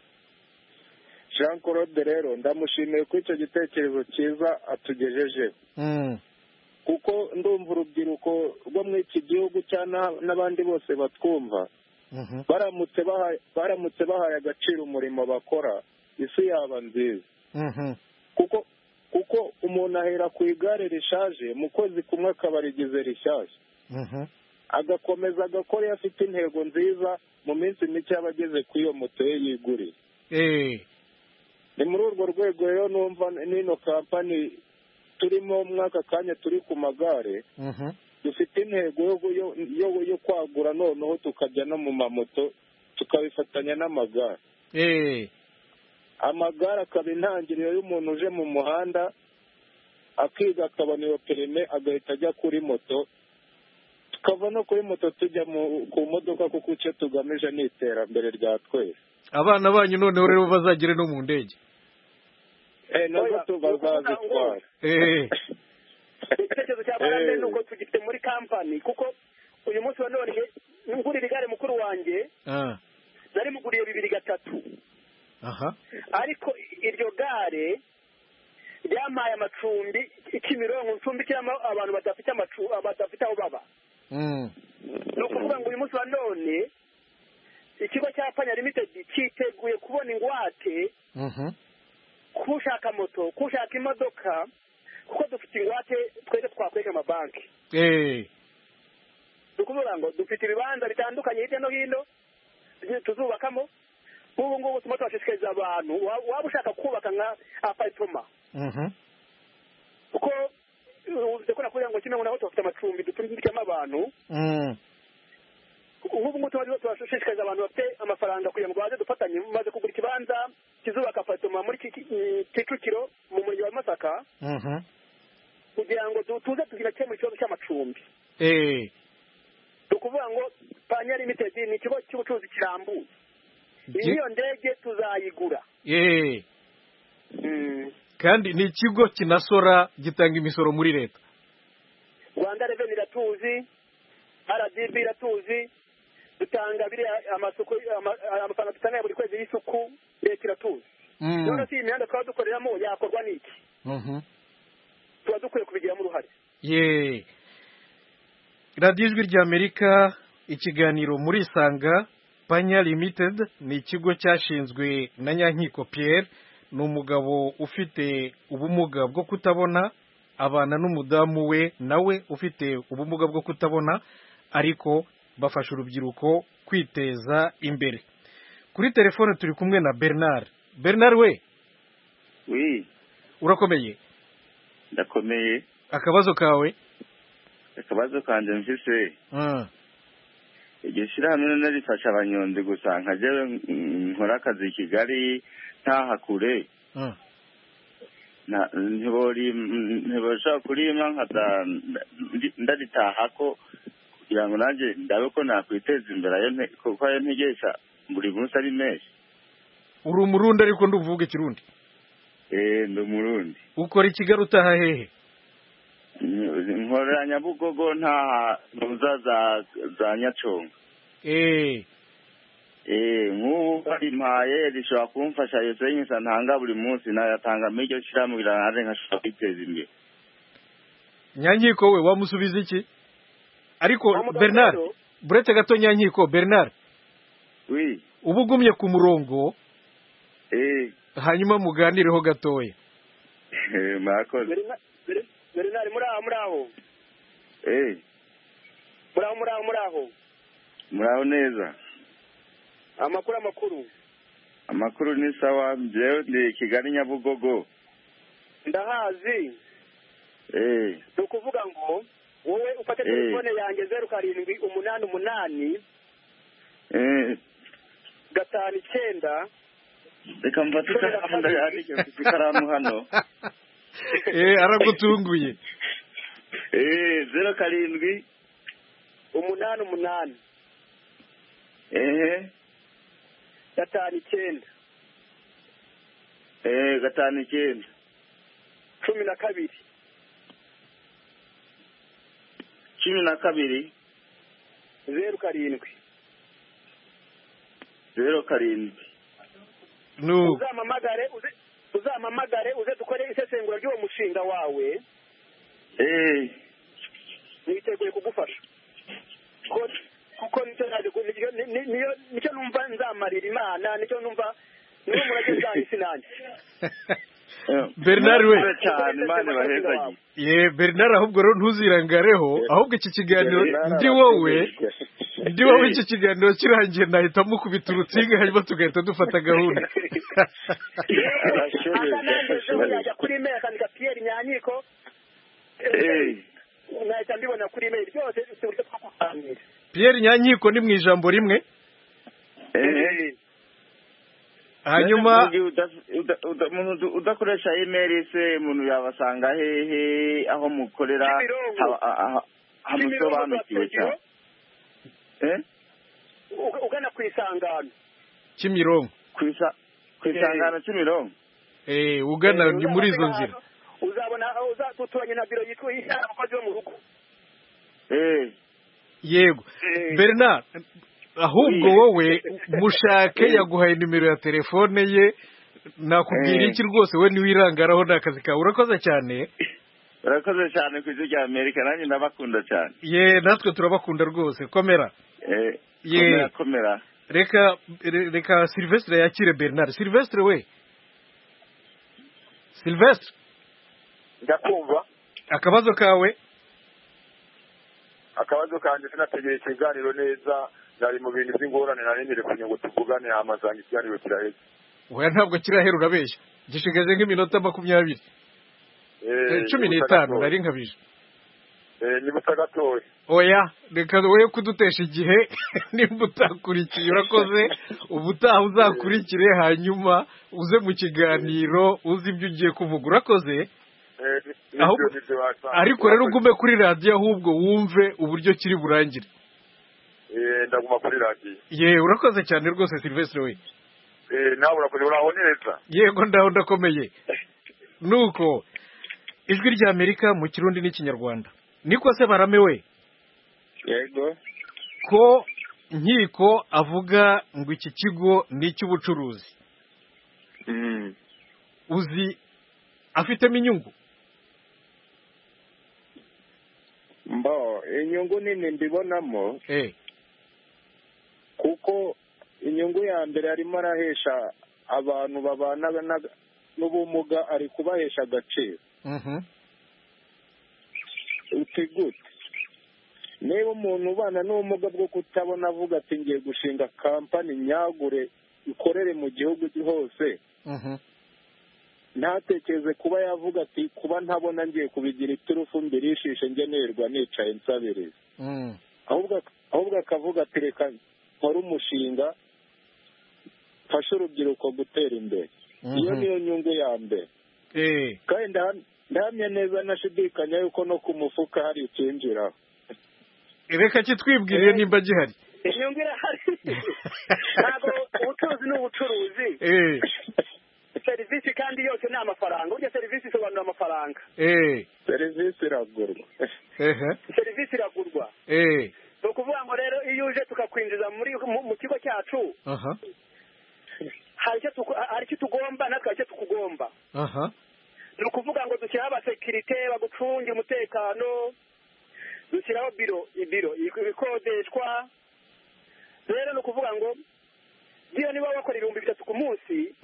Jean Claude rero ndamushimiye ko icyo gitekerezo cyiza atugejeje. Mm. Kuko ndumva urubyiruko rwo muri iki gihugu cyane n'abandi bose batwumva. Mhm. Baramutse bahaye baramutse bahaye agaciro umurimo bakora isi yaba nziza. Mhm. Kuko kuko umuntu ahera ku igare rishaje mu kwezi kumwe akabarigize rishyashya. Mhm. Agakomeza agakora afite intego nziza mu minsi mike abageze ku iyo moto ye yigurira. Eh. Ni muri urwo rwego rero numva n'ino kampani turimo mwaka kanya turi ku magare. Mhm. Dufite intego yo yo yo kwagura noneho tukajya no mu mamoto tukabifatanya n'amagare. Eh. Amagare akaba intangiriro y'umuntu uje mu muhanda akiga akabona iyo perime agahita ajya kuri moto tukava no kuri moto tujya ku modoka kuko icyo tugamije ni iterambere rya twese. Abana banyu noneho rero bazagire no mu ndege. Eh nazo tubazazitwara. Eh. Icyo cya barande nuko tugifite muri kampani kuko uyu munsi wa none ngurira igare mukuru wanjye. Ah. Nari muguriye bibiri gatatu. Aha. Ariko iryo gare ryamaye amacumbi Kimironko ncumbikiramo abantu badafite amacu badafite aho baba. Mm. No kuvuga ngo uyu munsi wa none ikigo cya Panya Limited cyiteguye kubona ingwate. Mhm. Kushaka moto, kushaka imodoka kuko dufite ingwate twese twakweka amabanki. Eh. Dukuvuga ngo dufite ibibanza bitandukanye hirya no hino tuzubakamo. Ubu ngubu tuma twashishikariza abantu waba ushaka kubaka nka apartment. Mhm. Kuko uvuze ko nakugira ngo kimwe naho tufite amacumbi dutundikamo abantu. Mm. Ubu ngubu tuba twashishikariza abantu bafite amafaranga kugira ngo baze dufatanye maze kugura ikibanza kizubaka apartment muri Kicukiro mu murenge wa Masaka. Mhm. Kugira ngo tuze tugira cyo mu kibazo cy'amacumbi. Eh. Dukuvuga ngo Panya Limited ni ikigo cy'ubucuruzi kirambuye. Iyo ndege tuzayigura. Eh. Mm. Kandi ni ikigo kinasora gitanga imisoro muri leta. Rwanda Revenue iratuzi, R D B iratuzi, dutanga biri amasuku amafaranga dutanga buri kwezi y'isuku leta iratuzi. None si imihanda twaba dukoreramo yakorwa n'iki? Mhm. Tuba dukwiye kubigiramo uruhare. Ye. Radio Ijwi ry'Amerika ikiganiro muri Sanga. Panya Limited ni ikigo cyashinzwe na Nyankiko Pierre ni umugabo ufite ubumuga bwo kutabona abana n'umudamu we nawe ufite ubumuga bwo kutabona ariko bafasha urubyiruko kwiteza imbere. Kuri telefone turi kumwe na Bernard. Bernard we? Oui. Urakomeye? Ndakomeye. Akabazo kawe? Akabazo kanje mfise. Mm. Iryo shirahamwe narifasha abanyonzi gusa nkajewe nkora akazi i Kigali ntahakure. Mm. Na ntibori ntibosha kurima nkaza ndaritahako kugira ngo nanje ndabe ko nakwiteza imbere ayo kuko ayo ntegesha buri munsi ari menshi. Uri umurundi ariko nduvuga ikirundi? Eh, ndi umurundi. Ukora Kigali utaha hehe? Nkorera Nyabugogo nta ntuza za za Nyaconga. Eh. Eh, nk'ubu bari mpaye rishobora kumfasha yose nyisa ntanga buri munsi nayatanga miryo shiramubira naje nkashobora kwiteza imbere. Nyankiko we wamusubiza iki? Ariko Bernard, buretse gato Nyankiko Bernard. Oui. Ubugumye ku murongo. Eh. Hanyuma muganireho gatoya. Eh, murakoze. Bernard muraho muraho. Eh. Muraho muraho muraho. Muraho neza. Amakuru amakuru. Amakuru ni sawa, jewe ndi Kigali Nyabugogo. Ndahazi. Eh. Nukuvuga ngo wowe ufate telefone yanjye zeru karindwi umunani umunani. Eh. Gatanu icyenda. Reka mfate ikaramu yandike ku ikaramu hano. Eh, aragutunguye. Eh, zeru karindwi umunani umunani. Eh. Gatanu icyenda. Eh, gatanu icyenda. Cumi na kabiri. Cumi na kabiri. Zeru karindwi. Zeru karindwi. No. Uzamamagare uze uzamamagare uze dukore isesengura ry'uwo mushinga wawe. Eh. Niteguye kugufasha. Ko kuko nicyo niyo nicyo numva nzamarira Imana nicyo numva niyo murage zahise nanjye. Bernard we cyane Imana bahezagi. Ye Bernard ahubwo rero ntuzirangareho ahubwo iki kiganiro ndi wowe ndi wowe iki kiganiro kirangiye nahita mukubita urutsinga hanyuma tugahita dufata gahunda. Yajya kuri mail akandika Pierre Nyanyiko. Eh. Nahita mbibona kuri mail byose uburyo twakuganira. Pierre Nyanyiko ni mu ijambo rimwe. Eh. Hanyuma umuntu udakoresha email se umuntu yabasanga hehe aho mukorera hamusobanukiwe cyane. Eh? Ugana ku isangano. Kimironko. Kwisa kwisangano Kimironko. Eh, ugana ni muri izo nzira. Uzabona uzatuturanye na biro yitwa ishara abakozi bo mu rugo. Eh. Yego. Bernard, ahubwo wowe mushake yaguhaye nimero ya telefone ye nakubwira iki rwose we niwirangaraho n'akazi kawe. Urakoze cyane. Urakoze cyane ku ijwi rya Amerika nanjye ndabakunda cyane. Ye natwe turabakunda rwose. Komera. Eh. Ye komera. Reka reka Sylvestre yakire Bernard. Sylvestre we. Sylvestre. Ndakumva. Akabazo kawe. Akabazo kanje sinategeye ikiganiro neza nari mu bintu by'ingorane nari ndire kunya ngo tuvugane amazanga ikiganiro kiraheze. Oya ntabwo kirahera urabeshya. Gishigaje nk'iminota makumyabiri. Eh cumi n'itanu nari nkabije. Eh ni butagatoye. Oya reka wowe kudutesha igihe nimba utakurikiye urakoze ubutaha uzakurikire hanyuma uze mu kiganiro uzi ibyo ugiye kuvuga urakoze. Ariko rero ugume kuri radio ahubwo wumve uburyo kiri burangire. Eh ndaguma kuri radio. Ye urakoze cyane rwose Sylvestre we. Eh nawe urakoze uraho neza. Yego ndaho ndakomeye. Nuko ijwi rya Amerika mu Kirundi n'Ikinyarwanda. Niko se Barame we. Yego. Ko nkiko avuga ngo iki kigo ni cy'ubucuruzi. Mm. Uzi afitemo inyungu. Mbo inyungu nini mbibonamo eh kuko inyungu ya mbere arimo arahesha abantu babana n'ubumuga ari kubahesha agaciro. uti gute niba umuntu ubana n'ubumuga bwo kutabona avuga ati ngiye gushinga kampani nyagure ikorere mu gihugu hose, ntatekereze kuba yavuga ati kuba ntabona ngiye kubigira iturufu mbirishishe ngenerwa nicaye nsabiriza, ahubwo akavuga ati reka nkore umushinga mfashe urubyiruko gutera imbere. Iyo niyo nyungu ya mbere. Kandi ndahamya neza nashidikanya yuko no ku mufuka hari ikinjiraho. Reka kitwibwirire nimba gihari. Inyungu irahari. Ntabwo ubucuruzi ni ubucuruzi. Serivisi kandi yose ni amafaranga. Burya serivisi isobanura amafaranga. Serivisi iragurwa. Serivisi iragurwa. Ni ukuvuga ngo rero iyo uje tukakwinjiza muri mu kigo cyacu, hari icyo tugomba natwe hari icyo tukugomba. Ni ukuvuga ngo dushyiraho abasekirite bagucungira umutekano, dushyiraho biro ibiro ikodeshwa. Rero ni ukuvuga ngo iyo niba wakora ibihumbi bitatu ku munsi,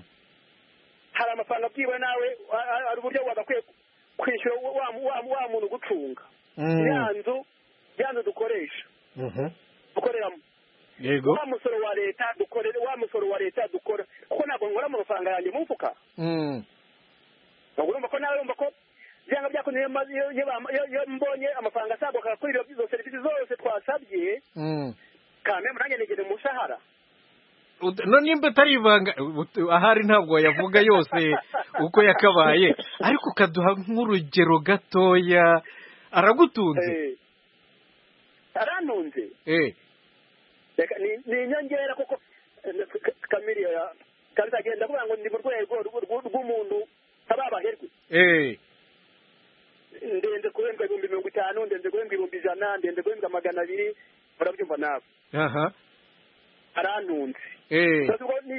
hari amafaranga byiwe nawe, hari uburyo wagakwiye kwishyura wa muntu ugucunga ya nzu ya nzu dukoresha dukoreramo. Yego. Wa musoro wa leta dukorera, wa musoro wa leta dukora, kuko ntabwo nkora amafaranga yanjye mu mufuka. Urumva ko nawe urumva ko byanga byakunye iyo mbonye amafaranga asaguka kuri izo serivisi zose twasabye, kandi nanjye negere mu mushahara. No nimba atari ibanga ahari ntabwo yavuga yose uko yakabaye, ariko ukaduha nk'urugero gatoya. Aragutunze? Arantunze. Eh. Ni inyongera kuko Kamiliya kandi agenda kuvuga ngo ndi mu rwego rw'umuntu ababaherwe. Eh. Ndenze kuhembwa ibihumbi mirongo itanu, ndenze kuhembwa ibihumbi ijana, ndenze kuhembwa magana abiri, murabyumva nawe. Aha. Arantunze. Eh.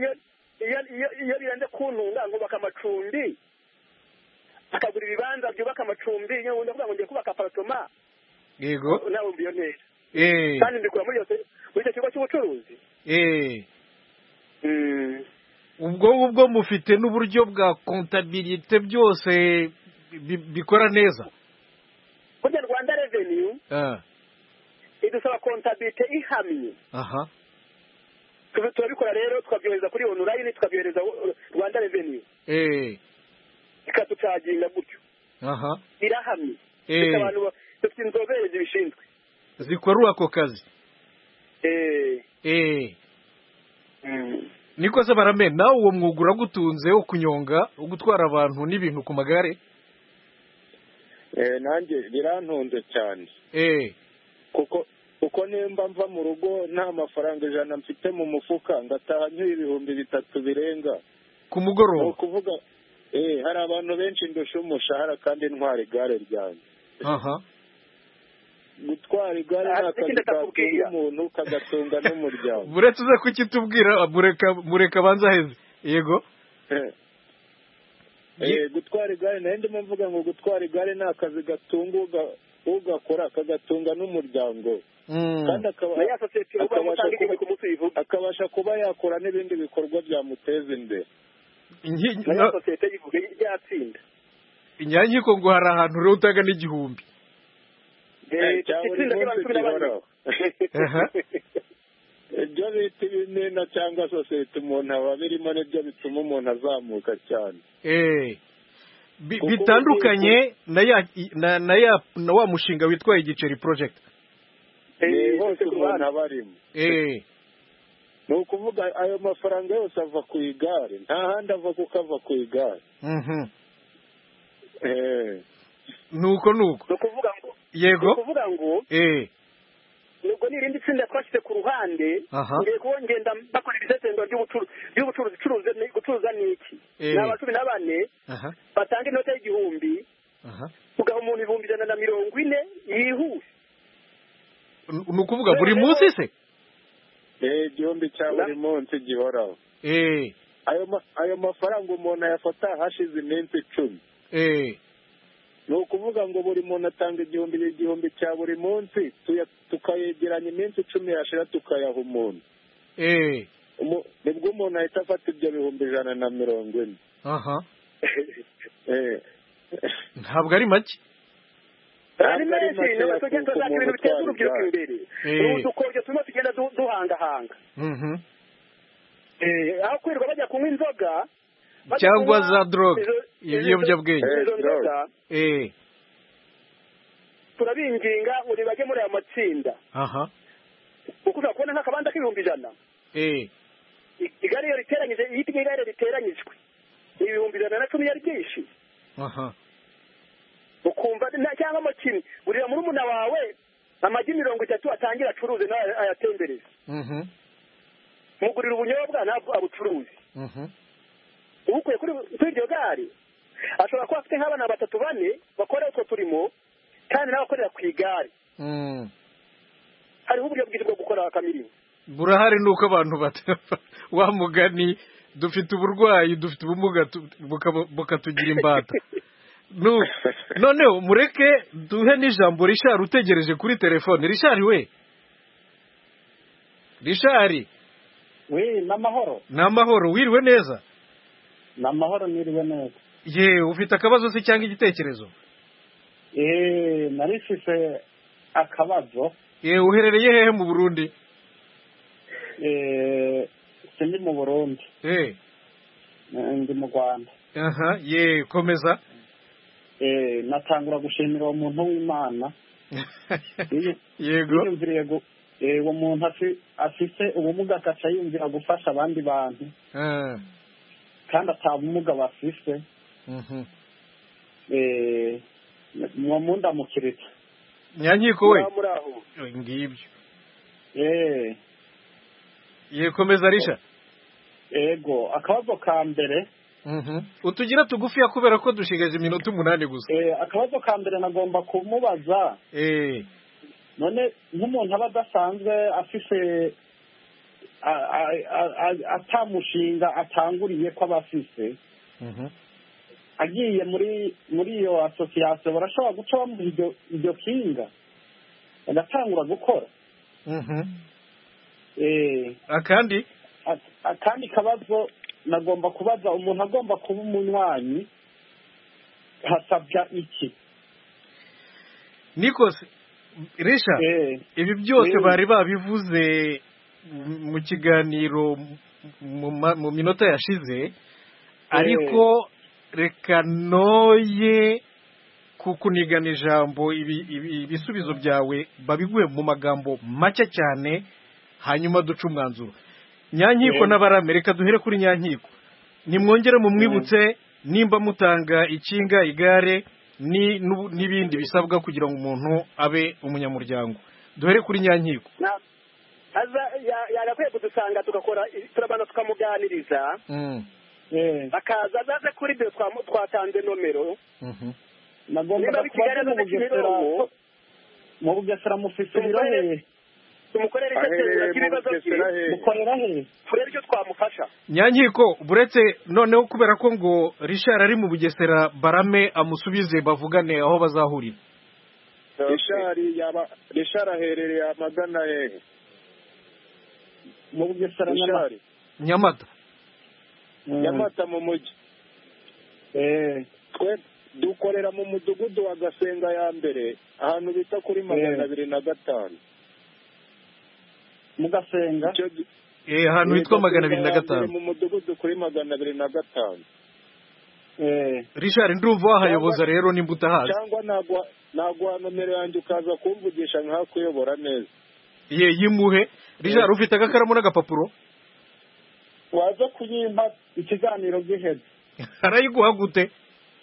Iyo birenze kuntunga ngo baka amacumbi, akagura ibibanza byubaka amacumbi, iyo undi avuga ngo ngiye kubaka apartoma. Yego. Nawe mbiyo neza. Eh. Kandi ndikura muri yose muri icyo kigo cy'ubucuruzi. Eh. Ubwo ubwo mufite n'uburyo bwa comptabilité byose bikora neza. Burya Rwanda Revenue idusaba comptabilité ihamye. Aha. Turabikora rero tukabyohereza kuri online, tukabyohereza Rwanda Revenue. Eh. Ikatucaginga gutyo. Aha. Irahamye. Eh. Abantu dufite inzobere zibishinzwe. Zikora ako kazi. Eh. Eh. Niko se barame nawe uwo mwuga uragutunze wo kunyonga, ugutwara abantu n'ibintu ku magare? Eh, nanjye birantunze cyane. Eh. Kuko uko nimba mva mu rugo nta mafaranga ijana mfite mu mufuka, ngataha nyuye ibihumbi bitatu birenga ku mugoroba. No kuvuga eh hari abantu benshi ndusha umushahara kandi ntwara igare ryanjye. Aha. Gutwara igare n'akazi gatunga umuntu kagatunga n'umuryango. Buretse uze kukitubwira, mureka mureka banza heze. Yego. Eh, gutwara igare nende mvuga ngo gutwara igare n'akazi gatunga ugakora kagatunga n'umuryango. Kandi akabasha kuba yakora n'ibindi bikorwa byamuteza imbere. Na sosiyete yivuga yatsinda. Inyanyiko ngo hari ahantu rero utaga n'igihumbi. Eh, itsinda ry'abantu n'abandi. Ibyo bita ibinena cyangwa sosiyete umuntu aba birimo n'ibyo bituma umuntu azamuka cyane. Eh. Bitandukanye na ya na ya na wa mushinga witwa Igiceri project. Eh, hose umuntu abarimo. Eh. Ni ukuvuga ayo mafaranga yose ava ku igare, nta handi ava kuko ava ku igare. Mhm. Eh. Nuko nuko. No kuvuga ngo yego. No kuvuga ngo eh. Nuko nirindi tsinda twashyize ku ruhande, ngiye kubongenda bakora ibisesengura by'ubucuruzi by'ubucuruzi curuze gucuruza niki. N'aba cumi na bane batanga inota y'igihumbi. Ugaha umuntu ibihumbi ijana na mirongo ine yihuse. Ni ukuvuga buri munsi se? Eh, igihumbi cya buri munsi gihoraho. Eh. Ayo ayo mafaranga umuntu ayafata hashize iminsi icumi. Eh. Ni ukuvuga ngo buri muntu atanga igihumbi igihumbi cya buri munsi tukayegeranya iminsi icumi yashira tukayaha umuntu. Eh. nibwo umuntu ahita afata ibyo bihumbi ijana na mirongo ine. aha ntabwo ari make ari menshi niba tugenda tuzaka ibintu biteza urubyiruko imbere ubu dukoryo turimo tugenda duhangahanga aho kwirirwa bajya kunywa inzoga cyangwa za drogue ibiyobyabwenge turabinginga uri bajye muri aya matsinda aha kuko ushobora kubona nk'akabanda k'ibihumbi ijana igare iyo riteranyije iyo igare riteranyijwe ibihumbi ijana na cumi yari byinshi aha ukumva cyangwa mu kimwe urira murumuna wawe amagi mirongo itatu atangira acuruze nawe ayatembereza mugurira ubunyobwa ntabwo abucuruzi ubukuye kuri iryo gare ashobora kuba afite nk'abana batatu bane bakora utwo turimo kandi nawe akorera ku igare hariho uburyo bwiza bwo gukora akamirimo burahari nuko abantu batapfa wa mugani dufite uburwayi dufite ubumuga bukatugira imbata noneho mureke duhe n'ijambo Richard utegereje kuri telefone. Richard we Richard we n'amahoro n'amahoro wiriwe neza n'amahoro niriwe neza ye ufite akabazo se cyangwa igitekerezo? eh narifise akabazo. ye uherereye hehe mu Burundi? eh sindi mu Burundi. eh ndi mu Rwanda. aha ye komeza. eh natangura gushimira uwo muntu w'Imana. yego yumviriye go eh uwo muntu afise ubumuga akaca yumvira gufasha abandi bantu. eh kandi atabumuga bafise. mhm eh mu munda mukirita Nyankiko we ngibyo. eh ye komeza Risha. ego akabazo ka mbere Mhm. Utugira tugufi yakubera ko dushigaje iminota umunani gusa. Eh akabazo ka mbere nagomba kumubaza. Eh none nk'umuntu aba dasanzwe afise atamushinga atanguriye ko abafise. Mhm. Agiye muri muri iyo association barashobora guca bamuha iryo iryo kinga. Agatangura gukora. Mhm. Eh akandi akandi kabazo nagomba kubaza umuntu agomba kuba umunywanyi hasabya iki? Nikose Risha eh, ibi byose eh, bari babivuze mu kiganiro mu minota yashize ariko reka noye kukunigana ijambo ibisubizo byawe babiguye mu magambo make cyane hanyuma duca umwanzuro. Nyankiko n'Abaramerika duhere kuri Nyankiko. Nimwongere mu mwibutse nimba mutanga ikinga igare ni n'ibindi bisabwa kugira ngo umuntu abe umunyamuryango. Duhere kuri Nyankiko. Aza yagakwiye kudusanga tugakora turabana tukamuganiriza. Mm. Eh akaza azaze kuri byo twatanze nomero. Mhm. Nagomba kubaza mu Bugesera mu Bugesera mufise birahe tumukorera icyo kibazo mukorera he kureba icyo twamufasha. Nyankiko buretse noneho kubera ko ngo Richard ari mu Bugesera Barame amusubize bavugane aho bazahurira. Richard yaba Richard aherereye amagana he mu Bugesera Nyamata Nyamata mu mujyi. eh twe dukorera mu mudugudu wa Gasenga ya mbere ahantu bita kuri magana abiri na gatanu. Mugasenga eh ahantu hitwa magana abiri na gatanu mu mudugudu kuri magana abiri na gatanu. eh Richard ndumva wahayoboza rero nimbuta hazi cyangwa nagwa nagwa nomero yanjye ukaza kumvugisha nka kuyobora neza. ye yimuhe Richard ufite agakaramu n'agapapuro waza kuyimpa ikiganiro giheze arayiguha gute?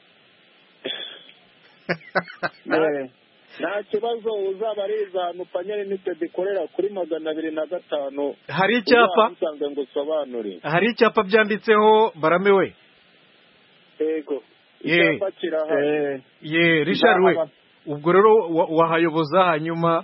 nta kibazo uzaba ari izantu Panyeri Limited ikorera kuri magana abiri na gatanu. Hari icyapa ngo usobanure. Hari icyapa byanditseho Barame we. Yego icyapa kirahari. Ye Richard we ubwo rero wahayoboza hanyuma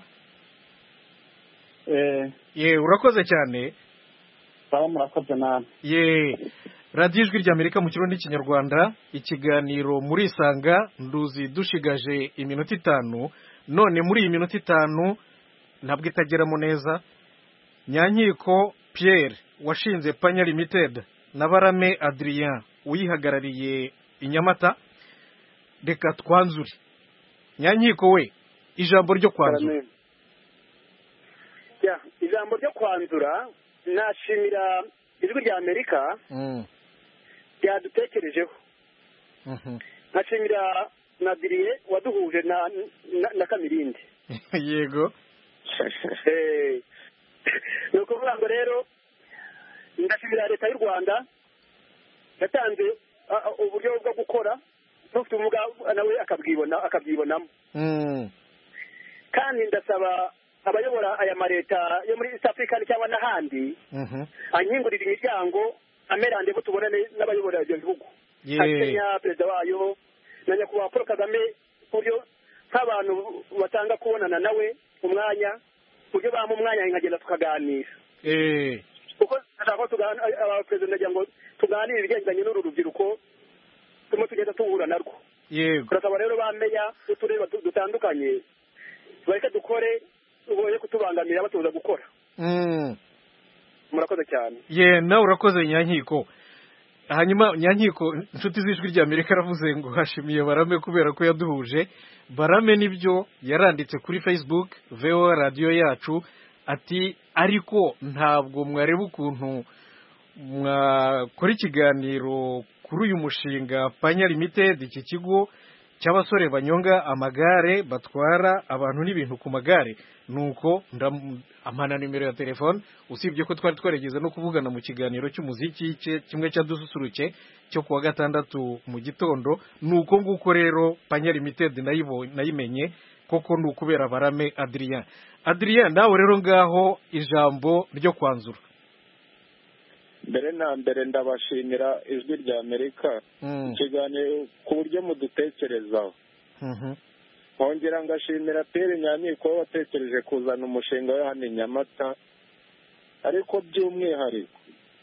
eh ye urakoze cyane. Baba murakoze nane. Ye Radio Ijwi ry'Amerika mu Kirundi n'Ikinyarwanda ikiganiro muri Isanga nduzi dushigaje iminota itanu none muri iyi minota itanu ntabwo itageramo neza. Nyankiko Pierre washinze panya limited na barame adrien uyihagarariye i Nyamata, reka twanzure. Nyankiko we, ijambo ryo kwanzura. ya ijambo ryo kwanzura, nashimira ijwi rya Amerika ryadutekerejeho. Nashimira na Dirie waduhuje na na Kamirindi. Yego. eh nuko vuga ngo rero ndashimira leta y'u Rwanda yatanze uburyo bwo gukora n'ufite umuga nawe akabwibona akabyibonamo. Mm. Kandi ndasaba abayobora aya mareta yo muri East Africa cyangwa n'ahandi Mhm. anyingurira imiryango amerande butubonane n'abayobora ibyo bihugu. Kenya perezida wayo na nyakubahwa Paul Kagame buryo nk'abantu batanga kubonana nawe umwanya buryo bamu umwanya nkagenda tukaganira. Eh. Kuko ashaka tugana aba president ngo tuganire ibigendanye n'uru rubyiruko tumo tugenda tuhura narwo. Yego. Turasaba rero bameya utureba dutandukanye bareka dukore uboye kutubangamira batuza gukora. Mm. Murakoze cyane. Ye na urakoze Nyankiko. Hanyuma Nyankiko inshuti z'ijwi rya Amerika aravuze ngo hashimiye Barame kubera ko yaduhuje. Barame nibyo yaranditse kuri Facebook V O A radio yacu ati ariko ntabwo mwareba ukuntu mwakora ikiganiro kuri uyu mushinga Panya Limited, iki kigo cy'abasore banyonga amagare batwara abantu n'ibintu ku magare. Nuko amana nimero ya telefone, usibye ko twari twaregeze no kuvugana mu kiganiro cy'umuziki kimwe cyadususuruke cyo kuwa gatandatu mu gitondo. Nuko nguko rero Panya Limited nayibo nayimenye koko nukubera Barame Adrien. Adrien nawe rero ngaho ijambo ryo kwanzura. Mbere na mbere ndabashimira ijwi rya Amerika ikiganiro ku buryo mudutekerezaho. Hongera ngashimira Pierre Nyankiko watekereje kuzana umushinga we hano i Nyamata, ariko by'umwihariko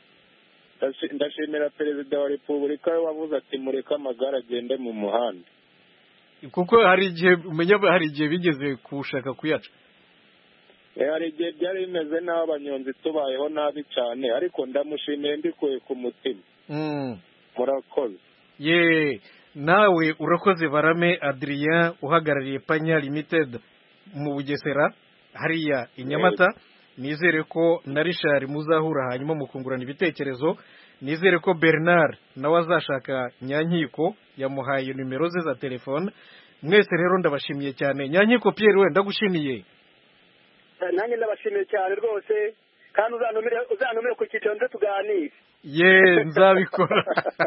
ndashimira perezida wa Repubulika wavuze ati mureke amagare agende mu muhanda, kuko hari igihe umenya hari igihe bigeze kushaka kuyaca. hari igihe byari bimeze naho abanyonzi tubayeho nabi cyane, ariko ndamushimiye mbikuye ku mutima. Murakoze. Ye nawe urakoze Barame Adrien uhagarariye Panya Limited mu Bugesera hariya i Nyamata. Nizere ko na Richard muzahura hanyuma mukungurana ibitekerezo. Nizere ko Bernard nawe azashaka Nyankiko yamuhaye nimero ze za telefone. Mwese rero ndabashimiye cyane. Nyankiko Pierre we ndagushimiye. Nanjye ndabashimiye cyane rwose, kandi uzanumire uzanumire ku cyiciro nze tuganire. Ye nzabikora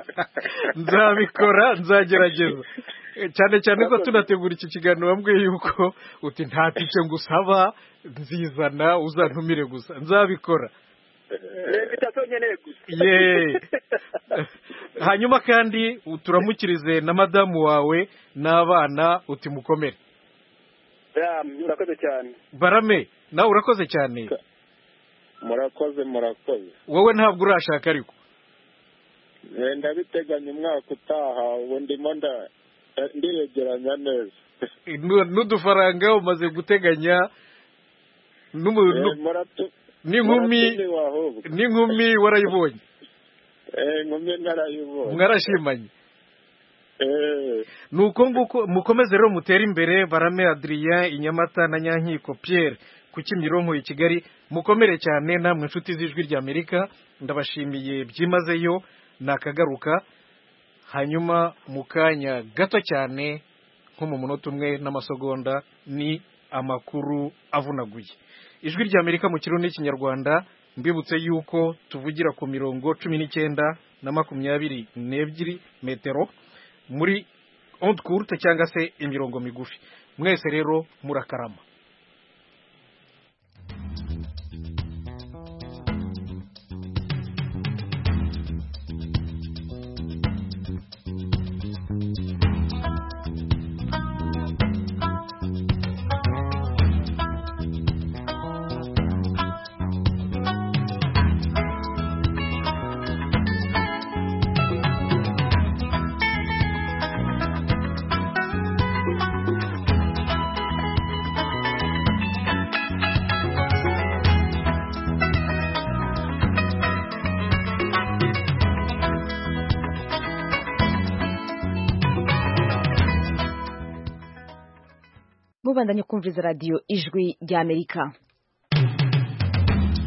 nzabikora nzagerageza cyane cyane ko tunategura iki kiganiro bambwiye yuko uti nta tice ngusaba nzizana uzantumire gusa. Nzabikora. Ye hanyuma kandi turamukirize na madamu wawe n'abana uti mukomere. Murakoze cyane. Barame nawe urakoze cyane. Murakoze murakoze. Wowe ntabwo urashaka ariko? Ndabiteganya umwaka utaha, ubu ndimo ndiyegeranya neza. N'udufaranga umaze guteganya n'inkumi n'inkumi warayibonye? Inkumi narayibonye. Mwarashimanye? Nuko nguko mukomeze rero mutera imbere. Barame Adrien i Nyamata na Nyankiko Pierre ku Kimironko i Kigali, mukomere cyane namwe inshuti z'ijwi rya Amerika. Ndabashimiye byimazeyo nakagaruka, hanyuma mukanya gato cyane nko mu munota umwe n'amasegonda ni amakuru avunaguye. Ijwi rya Amerika mu Kirundi n'Ikinyarwanda, mbibutse yuko tuvugira ku mirongo cumi n'icyenda na makumyabiri n'ebyiri metero muri onde courte cyangwa se imirongo migufi. Mwese rero murakarama. mubandanye kumviriza radiyo ijwi ry'Amerika.